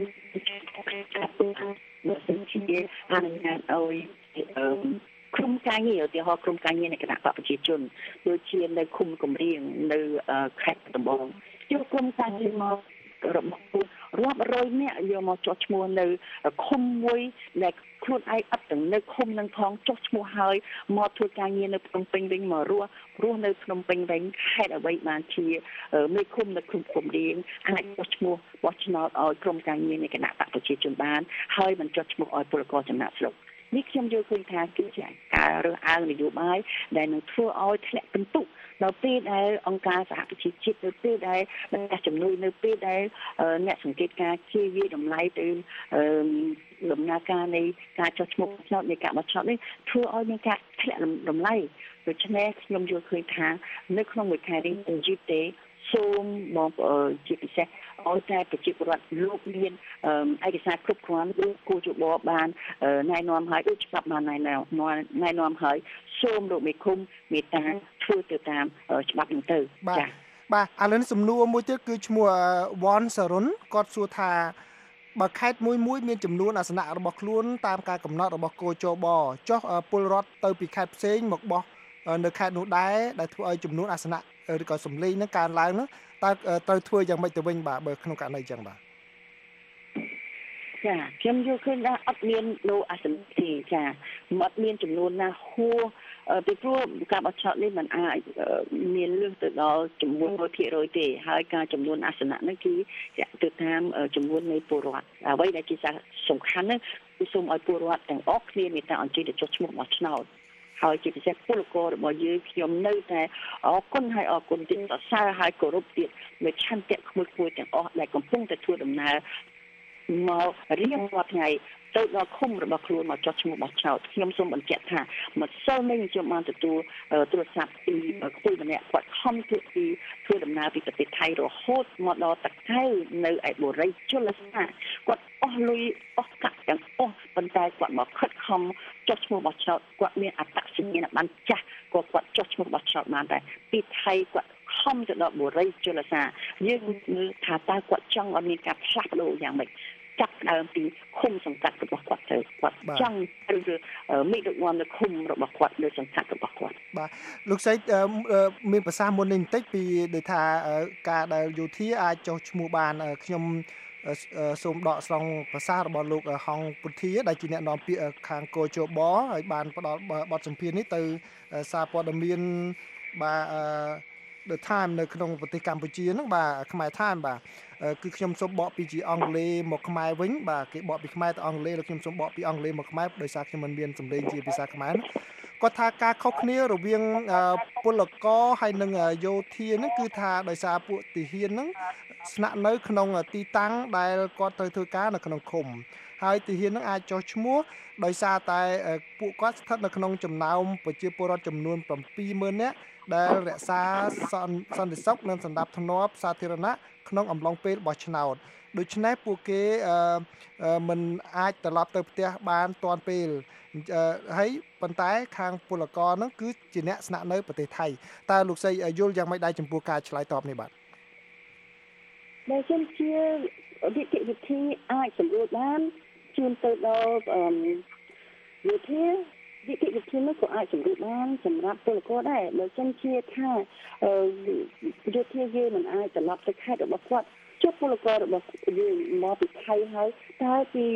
[SPEAKER 12] អនុញ្ញាតឲ្យក្រុមការងារឧទាហរណ៍ក្រុមការងារនៃគណៈបកប្រជាជនដូចជានៅឃុំគម្រៀងនៅខេត្តដំបងយកក្រុមការងារមករបស់រាប់រយនាក់យកមកចុះឈ្មោះនៅឃុំមួយដែលខ្លួនឯងអត់ទាំងនៅឃុំនឹងផងចុះឈ្មោះហើយមកធ្វើការងារនៅភ្នំពេញវិញមករស់នៅភ្នំពេញវិញហេតុអ្វីបានជាមេឃុំនៅឃុំគម្រៀងអាចចុះឈ្មោះបោះឆ្នោតឲ្យក្រុមការងារនៃគណៈបកប្រជាជនបានហើយមិនចុះឈ្មោះឲ្យពលករចំណាក់ស្រុកនេះខ្ញុំយល់ឃើញថាគឺជាការរើសអើងនយោបាយដែលនឹងធ្វើឲ្យធ្លាក់ពិន្ទុដល់ពេលដែលអង្គការសហប្រជាជាតិនៅពេលដែលអ្នកជំនួយនៅពេលដែលអ្នកសង្កេតការជាវាតម្លៃទៅដំណើរការនៃការចុះឈ្មោះឆ្នោតនៃការបោះឆ្នោតនេះធ្វើឲ្យមានការធ្លាក់តម្លៃដូច្នេះខ្ញុំយល់ឃើញថានៅក្នុងមួយខែនេះយឺតទេសូមបងប្អូនជាពិសេសឲ្យតែប្រជាពលរដ្ឋលោកមានឯកសារគ្រប់គ្រាន់ឬគូជបបានណែនាំឲ្យដូចច្បាប់បានណែនាំឲ្យសូមលោកមេឃុំមេត្តាធ្វើទៅតាមច្បាប់នេះទៅ
[SPEAKER 10] ចា៎បាទឥឡូវសំណួរមួយទៀតគឺឈ្មោះវ៉ាន់សារុនគាត់សួរថាបើខេត្តមួយមានចំនួនអាសនៈរបស់ខ្លួនតាមការកំណត់របស់គោចបចុះពលរដ្ឋទៅពីខេត្តផ្សេងមកបោះនៅខេត្តនោះដែរដែលធ្វើឲ្យចំនួនអាសនៈឬក៏សម្លេងនឹងកើនឡើងនោះតើត្រូវធ្វើយ៉ាងម៉េចទៅវិញបាទបើក្នុងករណីចឹងបាទ
[SPEAKER 12] ចាខ្ញុំយល់ឃើញថាអត់មានលោអាសនៈទេចាអត់មានចំនួនណាហួសពីព្រោះការបោះឆ្នោតនេះมันអាចមានលើសទៅដល់ចំនួន 100% ទេហើយការចំនួនអាសនៈនេះគឺទៅតាមចំនួននៃពលរដ្ឋអ្វីដែលជាសំខាន់នោះគឺសូមឲ្យពលរដ្ឋទាំងអស់គ្នាមេត្តាអញ្ជើញទៅចុះឈ្មោះបោះឆ្នោតហើយជាពិសេសពលកររបស់យើងខ្ញុំនៅតែអរគុណហើយអរគុណទៀតសរសើរហើយគោរពទៀតនៅឆន្ទៈក្មួយទាំងអស់ដែលកំពុងតែធ្វើដំណើរមករៀងរាល់ថ្ងៃទៅដល់ឃុំរបស់ខ្លួនមកចុះឈ្មោះបោះឆ្នោតខ្ញុំសូមបញ្ជាក់ថាម្សិលមិញខ្ញុំបានទទួលទូរស័ព្ទពីខ្ពស់ម្នាក់គាត់ខំធ្វើដំណើរពីប្រទេសថៃរហូតមកដល់តាកែវនៅឯបូរីជលសាគាត់អស់លុយអស់កាក់ទាំងអស់ប៉ុន្តែគាត់មកខិតខំចុះឈ្មោះបោះឆ្នោតគាត់មានអត្តសញ្ញាណប័ណ្ណចាស់គាត់ចុះឈ្មោះបោះឆ្នោតបានតែពីថៃគាត់ខំទៅដល់បូរីជលសាយើងមើលថាតើគាត់ចង់ឲ្យមានការផ្លាស់ប្ដូរយ៉ាងម៉េចចាប់ដើមពីឃុំសង្កាត់របស់គាត់ទៅគាត់ចង់ឬមេដឹកនាំនៅឃុំរបស់គាត់នៅសង្កាត់របស់គាត់
[SPEAKER 10] បាទលោកស្រីមានប្រសាសន៍មុននេះបន្តិចពីដូចថាការដែលយោធាអាចចុះឈ្មោះបានខ្ញុំសូមដកស្រង់ប្រសាសន៍របស់លោកហងពុធាដែលជាអ្នកនាំពាក្យខាងកោជបហើយបានផ្ដល់បទសម្ភាសន៍នេះទៅសារព័ត៌មានបាទThe Time នៅក្នុងប្រទេសកម្ពុជាហ្នឹងបាទខ្មែរ Time បាទគឺខ្ញុំសូមបកពីអង់គ្លេសមកខ្មែរវិញបាទគេបកពីខ្មែរទៅអង់គ្លេសហើយខ្ញុំសូមបកពីអង់គ្លេសមកខ្មែរដោយសារខ្ញុំមិនមានសម្លេងជាភាសាខ្មែរគាត់ថាការខុសគ្នារវាងពលករហើយនិងយោធាហ្នឹងគឺថាដោយសារពួកទាហានហ្នឹងស្នាក់នៅក្នុងទីតាំងដែលគាត់ត្រូវធ្វើការនៅក្នុងឃុំហើយទាហានហ្នឹងអាចចុះឈ្មោះដោយសារតែពួកគាត់ស្ថិតនៅក្នុងចំណោមប្រជាពលរដ្ឋចំនួន 70000 នាក់ដែលរក្សាសន្តិសុខនិងសណ្ដាប់ធ្នាប់សាធារណៈក្នុងអំឡុងពេលបោះឆ្នោតដូច្នេះពួកគេមិនអាចត្រឡប់ទៅផ្ទះបានទាន់ពេលហើយប៉ុន្តែខាងពលករហ្នឹងគឺជាអ្នកស្នាក់នៅប្រទេសថៃតើលោកស្រីយល់យ៉ាងម៉េចដែរចំពោះការឆ្លើយតបនេះបាទ
[SPEAKER 12] ដែលជាវិធីអាចសម្រួលបានជូនទៅដល់យោធាវិធីនេះក៏អាចសម្រួលបានសម្រាប់ពលករដែរបើសិនជាថាយោធាយើងមិនអាចត្រឡប់ទៅខេត្តរបស់គាត់ជួបពលកររបស់យើងមកពីថៃហើយតើពី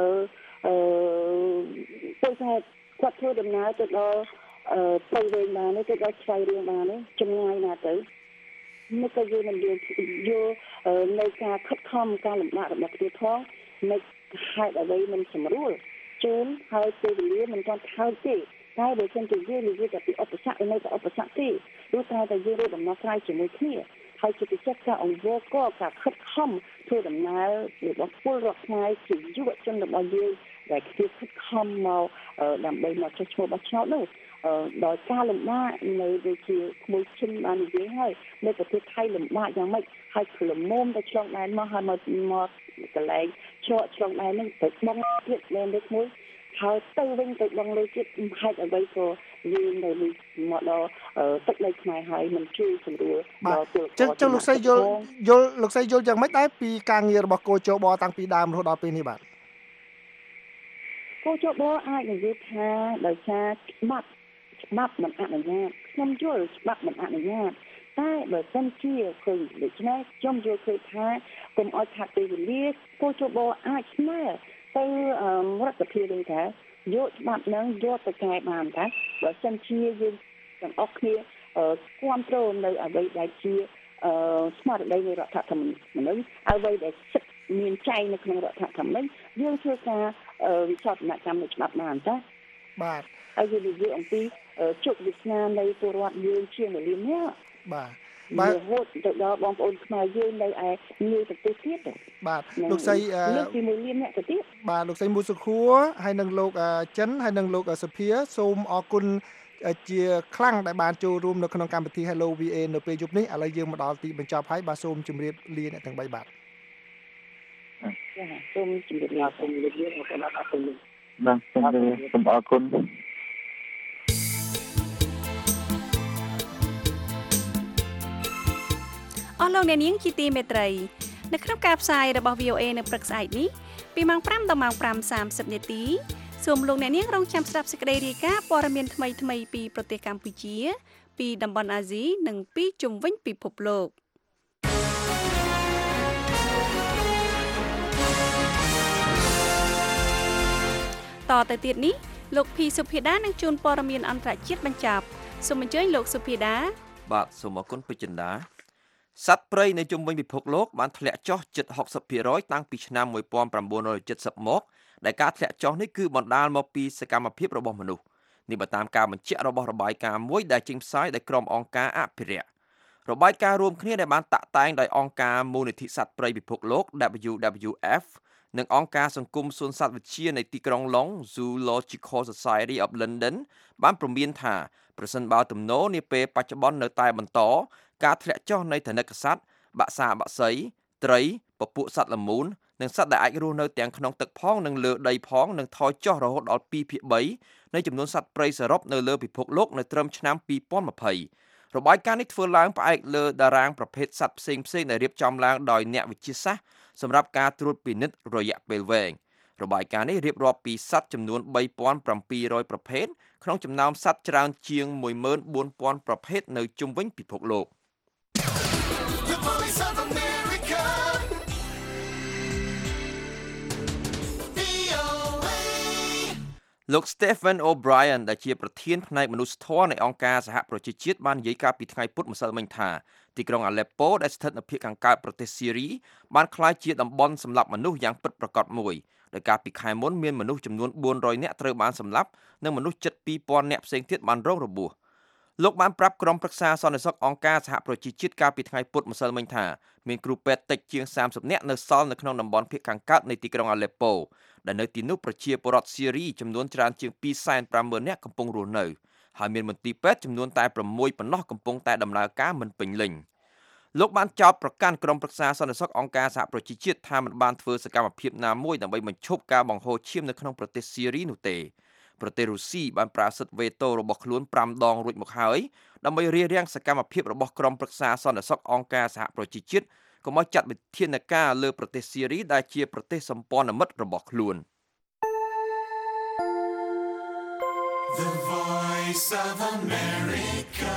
[SPEAKER 12] ពលរដ្ឋគាត់ធ្វើដំណើរទៅដល់ព្រៃវែងបានទៅដល់ឆ្វៃរៀងបានចម្ងាយណាទៅមិនក៏យើងមិនយកនៅការខិតខំការលំបាករបស់គ្នាផងនៅហេតុអ្វីមិនសម្រួលជូនហើយពេលវេលាមិនទាន់ថើបទេតែបើសិនជាយើងនិយាយតែពីឧបសគ្គនៅតែឧបសគ្គទេព្រោះតែយើងរកដំណោះស្រាយជាមួយគ្នាហើយជាពិសេសការអង្វរក៏ការខិតខំធ្វើដំណើររបស់ពលរដ្ឋខ្មែរជាយុវជនរបស់យើងដែលគេខិតខំមកដើម្បីមកចុះឈ្មោះបោះឆ្នោតនោះដោយការលំបាកនៅដូចជាក្មួយឈិនបាននិយាយហើយនៅប្រទេសថៃលំបាកយ៉ាងម៉េចហើយក្លមុំទៅឆ្លងដែនមកហើយមកកន្លែងឆ្លងដែននឹងទៅបងទៀតលែនដូចមួយហើយទៅវិញទៅបងលើទៀតហេតុអ្វីក៏យើងនៅមកដល់ទឹកដីខ្មែរហើយមិនជួយសម្រួលដល់ពលករ
[SPEAKER 10] ចឹងលោកស្រីយល់លោកស្រីយល់យ៉ាងម៉េចដែរពីការងាររបស់កោជបតាំងពីដើមរហូតដល់ពេលនេះបាទ
[SPEAKER 12] កោជបអាចនិយាយថាដោយសារច្បាប់មិនអនុញ្ញាតខ្ញុំយល់ច្បាប់មិនអនុញ្ញាតតែបើសិនជាឃើញដូច្នេះខ្ញុំយល់ឃើញថាកុំឲ្យខាត់ពេលវេលាកោជបអាចស្នើទៅរដ្ឋាភិបាលវិញថាយកច្បាប់នឹងយកទៅកែបានតាបើសិនជាយើងទាំងអស់គ្នាគ្រប់គ្រងនៅអ្វីដែលជាស្មារតីនៃរដ្ឋធម្មនុញ្ញអ្វីដែលសិទ្ធិមានចែងនៅក្នុងរដ្ឋធម្មនុញ្ញយើងធ្វើការវិសោធនកម្មនៃច្បាប់បានតា
[SPEAKER 10] បាទ
[SPEAKER 12] ហើយយើងនិយាយអំពីជោគវាសនានៃពលរដ្ឋយើងជាងលាននេះ
[SPEAKER 10] បាទ
[SPEAKER 12] រហូតទៅដល់បងប្អូនខ្មែរយើងនៅឯមួយប្រទេសទៀត
[SPEAKER 10] បាទលោកស្រី
[SPEAKER 12] លើកពី1លានអ្នកទៅទៀត
[SPEAKER 10] បាទលោកស្រីមូសុខួរហើយនិងលោកចិនហើយនិងលោកសុភាសូមអរគុណជាខ្លាំងដែលបានចូលរួមនៅក្នុងកម្មវិធី Hello VA នៅពេលយប់នេះឥឡូវយើងមកដល់ទីបញ្ចប់ហើយបាទសូមជម្រាបលាអ្នកទាំង3បាទ
[SPEAKER 12] ចា៎សូមជម្រាបលាសូមជម្រាបលាអរគុណ
[SPEAKER 5] បាទសូមអរគុណ
[SPEAKER 3] អស់លោកអ្នកនាងជាទីមេត្រីនៅក្នុងការផ្សាយរបស់ VOA នៅព្រឹកស្អែកនេះពីម៉ោង5ដល់ម៉ោង5:30នាទីសូមលោកអ្នកនាងរងចាំស្ដាប់សេចក្តីរាយការណ៍ព័ត៌មានថ្មីៗពីប្រទេសកម្ពុជាពីតំបន់អាស៊ីនិងពីជុំវិញពិភពលោកតទៅទៀតនេះលោកភីសុភាដានឹងជួនព័ត៌មានអន្តរជាតិបញ្ចប់សូមអញ្ជើញលោកសុភាដា
[SPEAKER 4] បាទសូមអរគុណពេជ្រចិន្តាសត្វព្រៃនៅជុំវិញពិភពលោកបានធ្លាក់ចុះជិត 60% តាំងពីឆ្នាំ1970មកដែលការធ្លាក់ចុះនេះគឺបណ្ដាលមកពីសកម្មភាពរបស់មនុស្សនេះបើតាមការបញ្ជាក់របស់របាយការណ៍មួយដែលចេញផ្សាយដោយក្រុមអង្គការអភិរក្សរបាយការណ៍រួមគ្នាដែលបានតាក់តែងដោយអង្គការមូលនិធិសត្វព្រៃពិភពលោក WWF និងអង្គការសង្គមសួនសត្វវិទ្យានៃទីក្រុងឡុង Zoological Society of London បានព្រមានថាប្រសិនបើទំនោរនាពេលបច្ចុប្បន្ននៅតែបន្តការធ្លាក់ចុះនៃថនិកសត្វបក្សាបក្សីត្រីពពួកសត្វល្មូននិងសត្វដែលអាចរស់នៅទាំងក្នុងទឹកផងនិងលើដីផងនឹងថយចុះរហូតដល់ 2/3 នៃចំនួនសត្វព្រៃសរុបនៅលើពិភពលោកនៅត្រឹមឆ្នាំ2020របាយការណ៍នេះធ្វើឡើងផ្អែកលើតារាងប្រភេទសត្វផ្សេងៗដែលរៀបចំឡើងដោយអ្នកវិទ្យាសាស្ត្រសម្រាប់ការត្រួតពិនិត្យរយៈពេលវែងរបាយការណ៍នេះរៀបរាប់ពីសត្វចំនួន 3,700 ប្រភេទក្នុងចំណោមសត្វច្រើនជាង 14,000 ប្រភេទនៅជុំវិញពិភពលោកលោក Stephen O'Brien ដែលជាប្រធានផ្នែកមនុស្សធម៌នៃអង្គការសហប្រជាជាតិបាននិយាយកាលពីថ្ងៃពុធម្សិលមិញថាទីក្រុង Aleppo ដែលស្ថិតនៅភាគខាងកើតប្រទេសស៊ីរីបានក្លាយជាតំបន់សម្លាប់មនុស្សយ៉ាងពិតប្រាកដមួយដោយកាលពីខែមុនមានមនុស្សចំនួន400នាក់ត្រូវបានសម្លាប់និងមនុស្សជិត 2,000 នាក់ផ្សេងទៀតបានរងរបួសលោកបានប្រាប់ក្រុមប្រឹក្សាសន្តិសុខអង្គការសហប្រជាជាតិកាលពីថ្ងៃពុធម្សិលមិញថាមានគ្រូពេទ្យតិចជាង30នាក់នៅសល់នៅក្នុងតំបន់ភាគខាងកើតនៃទីក្រុង Aleppo ដែលនៅទីនោះប្រជាពលរដ្ឋស៊ីរីចំនួនច្រើនជាង 250,000 នាក់កំពុងរស់នៅហើយមានមន្ទីរពេទ្យចំនួនតែ6ប៉ុណ្ណោះកំពុងតែដំណើរការមិនពេញលេញលោកបានចោទប្រកាន់ក្រុមប្រឹក្សាសន្តិសុខអង្គការសហប្រជាជាតិថាមិនបានធ្វើសកម្មភាពណាមួយដើម្បីបញ្ឈប់ការបង្ហូរឈាមនៅក្នុងប្រទេសស៊ីរីនោះទេប្រទេសរុស្ស៊ីបានប្រើសិទ្ធិវេតូរបស់ខ្លួន5ដងរួចមកហើយដើម្បីរារាំងសកម្មភាពរបស់ក្រុមប្រឹក្សាសន្តិសុខអង្គការសហប្រជាជាតិកុំឲ្យចាត់វិធានការលើប្រទេសស៊ីរីដែលជាប្រទេសសម្ព័ន្ធមិត្តរបស់ខ្លួន
[SPEAKER 2] The Voice of America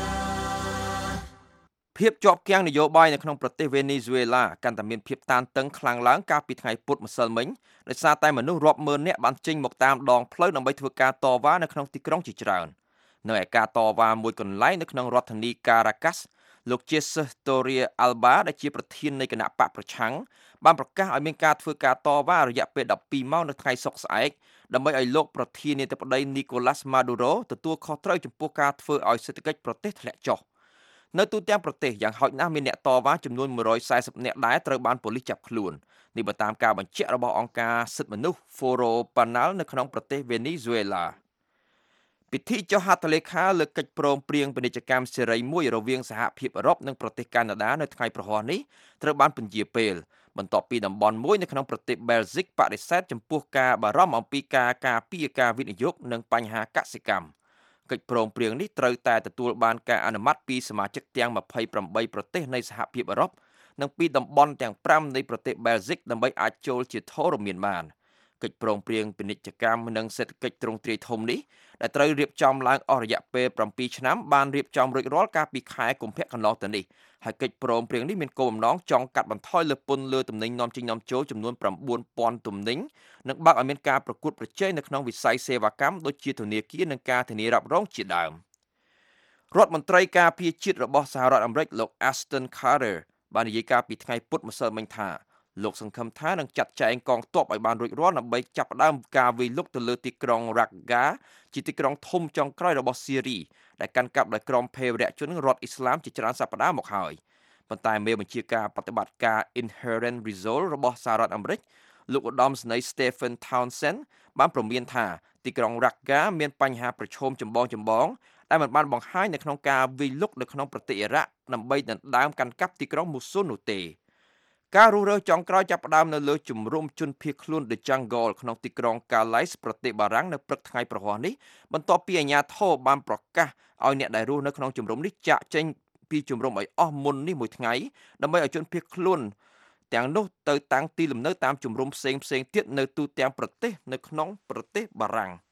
[SPEAKER 4] ភាពជាប់គាំងនយោបាយនៅក្នុងប្រទេសវេណេស៊ុយអេឡាកាន់តែមានភាពតានតឹងខ្លាំងឡើងកាលពីថ្ងៃពុធម្សិលមិញដោយសារតែមនុស្សរាប់ម៉ឺននាក់បានចេញមកតាមដងផ្លូវដើម្បីធ្វើការតវ៉ានៅក្នុងទីក្រុងជាច្រើននៅឯការតវ៉ាមួយកន្លែងនៅក្នុងរដ្ឋធានី Caracas លោក Jesus Torres Alba ដែលជាប្រធាននៃគណៈបកប្រឆាំងបានប្រកាសឲ្យមានការធ្វើការតវ៉ារយៈពេល12ម៉ោងនៅថ្ងៃសុក្រស្អែកដើម្បីឲ្យលោកប្រធានាធិបតី Nicolas Maduro ទទួលខុសត្រូវចំពោះការធ្វើឲ្យសេដ្ឋកិច្ចប្រទេសធ្លាក់ចុះនៅទូទាំងប្រទេសយ៉ាងហោចណាស់មានអ្នកតវ៉ាចំនួន140នាក់ដែរត្រូវបានប៉ូលីសចាប់ខ្លួននេះបើតាមការបញ្ជាក់របស់អង្គការសិទ្ធិមនុស្ស Foro Penal នៅក្នុងប្រទេសវេណេស៊ុយអេឡាពិធីចុះហត្ថលេខាលើកិច្ចព្រមព្រៀងពាណិជ្ជកម្មសេរីមួយរវាងសហភាពអឺរ៉ុបនិងប្រទេសកាណាដានៅថ្ងៃប្រហ័សនេះត្រូវបានពន្យាពេលបន្ទាប់ពីតំបន់មួយនៅក្នុងប្រទេសបែលហ្សិកបដិសេធចំពោះការបារម្ភអំពីការការពារការវិនិយោគនិងបញ្ហាកសិកម្មកិច្ចព្រមព្រៀងនេះត្រូវតែទទួលបានការអនុម័តពីសមាជិកទាំង28ប្រទេសនៃសហភាពអឺរ៉ុបនិងពីតំបន់ទាំង5នៃប្រទេសបែលហ្សិកដើម្បីអាចចូលជាធរមានបានកិច្ចព្រមព្រៀងពាណិជ្ជកម្មនិងសេដ្ឋកិច្ចទ្រង់ទ្រាយធំនេះដែលត្រូវរៀបចំឡើងអស់រយៈពេល7ឆ្នាំបានរៀបចំរួចរាល់កាលពីខែកុម្ភៈកន្លងទៅនេះហើយកិច្ចព្រមព្រៀងនេះមានគោលបំណងចង់កាត់បន្ថយលើពន្ធលើទំនិញនាំចេញនាំចូលចំនួន 9,000 ទំនិញនិងបើកឲ្យមានការប្រកួតប្រជែងនៅក្នុងវិស័យសេវាកម្មដូចជាធនាគារនិងការធានារ៉ាប់រងជាដើមរដ្ឋមន្ត្រីការពារជាតិរបស់សហរដ្ឋអាមេរិកលោក Ashton Carter បាននិយាយកាលពីថ្ងៃពុធម្សិលមិញថាលោកសង្ឃឹមថានឹងចាត់ចែងកងទ័ពឲ្យបានរួចរាល់ដើម្បីចាប់ផ្ដើមការវាយលុកទៅលើទីក្រុង Raqqa ជាទីក្រុងធំចុងក្រោយរបស់ស៊ីរីដែលកាន់កាប់ដោយក្រុមភេរវជនរដ្ឋអ៊ីស្លាមជាច្រើនសប្តាហ៍មកហើយប៉ុន្តែមេបញ្ជាការបប្រតិបត្តិការ Inherent Resolve របស់សហរដ្ឋអាមេរិកលោកឧត្តមសេនីយ៍ Stephen Townsend បានព្រមានថាទីក្រុង Raqqa មានបញ្ហាប្រឈមចម្បងដែលមិនបានបង្ហាញនៅក្នុងការវាយលុកនៅក្នុងប្រទេសអ៊ីរ៉ាក់ដើម្បីដណ្ដើមកាន់កាប់ទីក្រុង Mosul នោះទេការរុះរើចុងក្រោយចាប់ផ្ដើមនៅលើជំរំជនភៀសខ្លួន The Jungle ក្នុងទីក្រុង Calais ប្រទេសបារាំងនៅព្រឹកថ្ងៃប្រហ័សនេះបន្ទាប់ពីអាជ្ញាធរបានប្រកាសឲ្យអ្នកដែលរស់នៅក្នុងជំរំនេះចាកចេញពីជំរំឲ្យអស់មុននេះមួយថ្ងៃដើម្បីឲ្យជនភៀសខ្លួនទាំងនោះទៅតាំងទីលំនៅតាមជំរំផ្សេងទៀតនៅទូទាំងប្រទេសនៅក្នុងប្រទេសបារាំង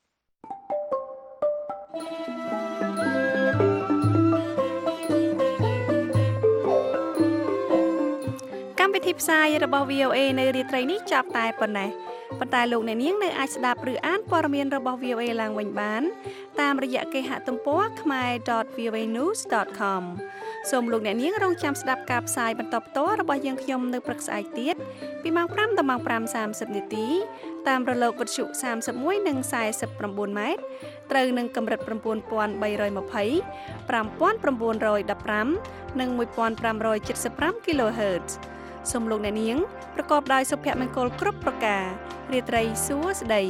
[SPEAKER 3] វិធីផ្សាយរបស់ VOA នៅរាត្រីនេះចាប់តែប៉ុណ្ណេះប៉ុន្តែលោកអ្នកនាងនៅអាចស្ដាប់ឬអានព័ត៌មានរបស់ VOA ឡើងវិញបានតាមរយៈគេហទំព័រ khmer.voanews.com សូមលោកអ្នកនាងរងចាំស្ដាប់ការផ្សាយបន្តផ្ទាល់របស់យើងខ្ញុំនៅព្រឹកស្អែកទៀតពីម៉ោង 5 ដល់ម៉ោង 5:30 នាទីតាមរលកវិទ្យុ 31 និង 49 ម៉ែត្រត្រូវនឹងកម្រិត 9320 5915 និង 1575 kHzសូមលោកអ្នកនាងប្រកបដោយសុភមង្គលគ្រប់ប្រការរាត្រីសួស្តី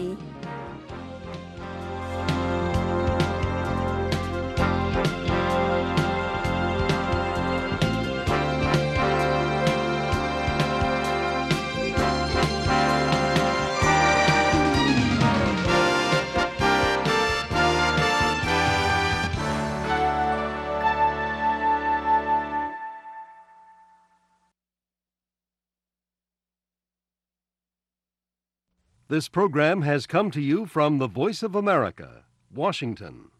[SPEAKER 1] This program has come to you from the Voice of America, Washington.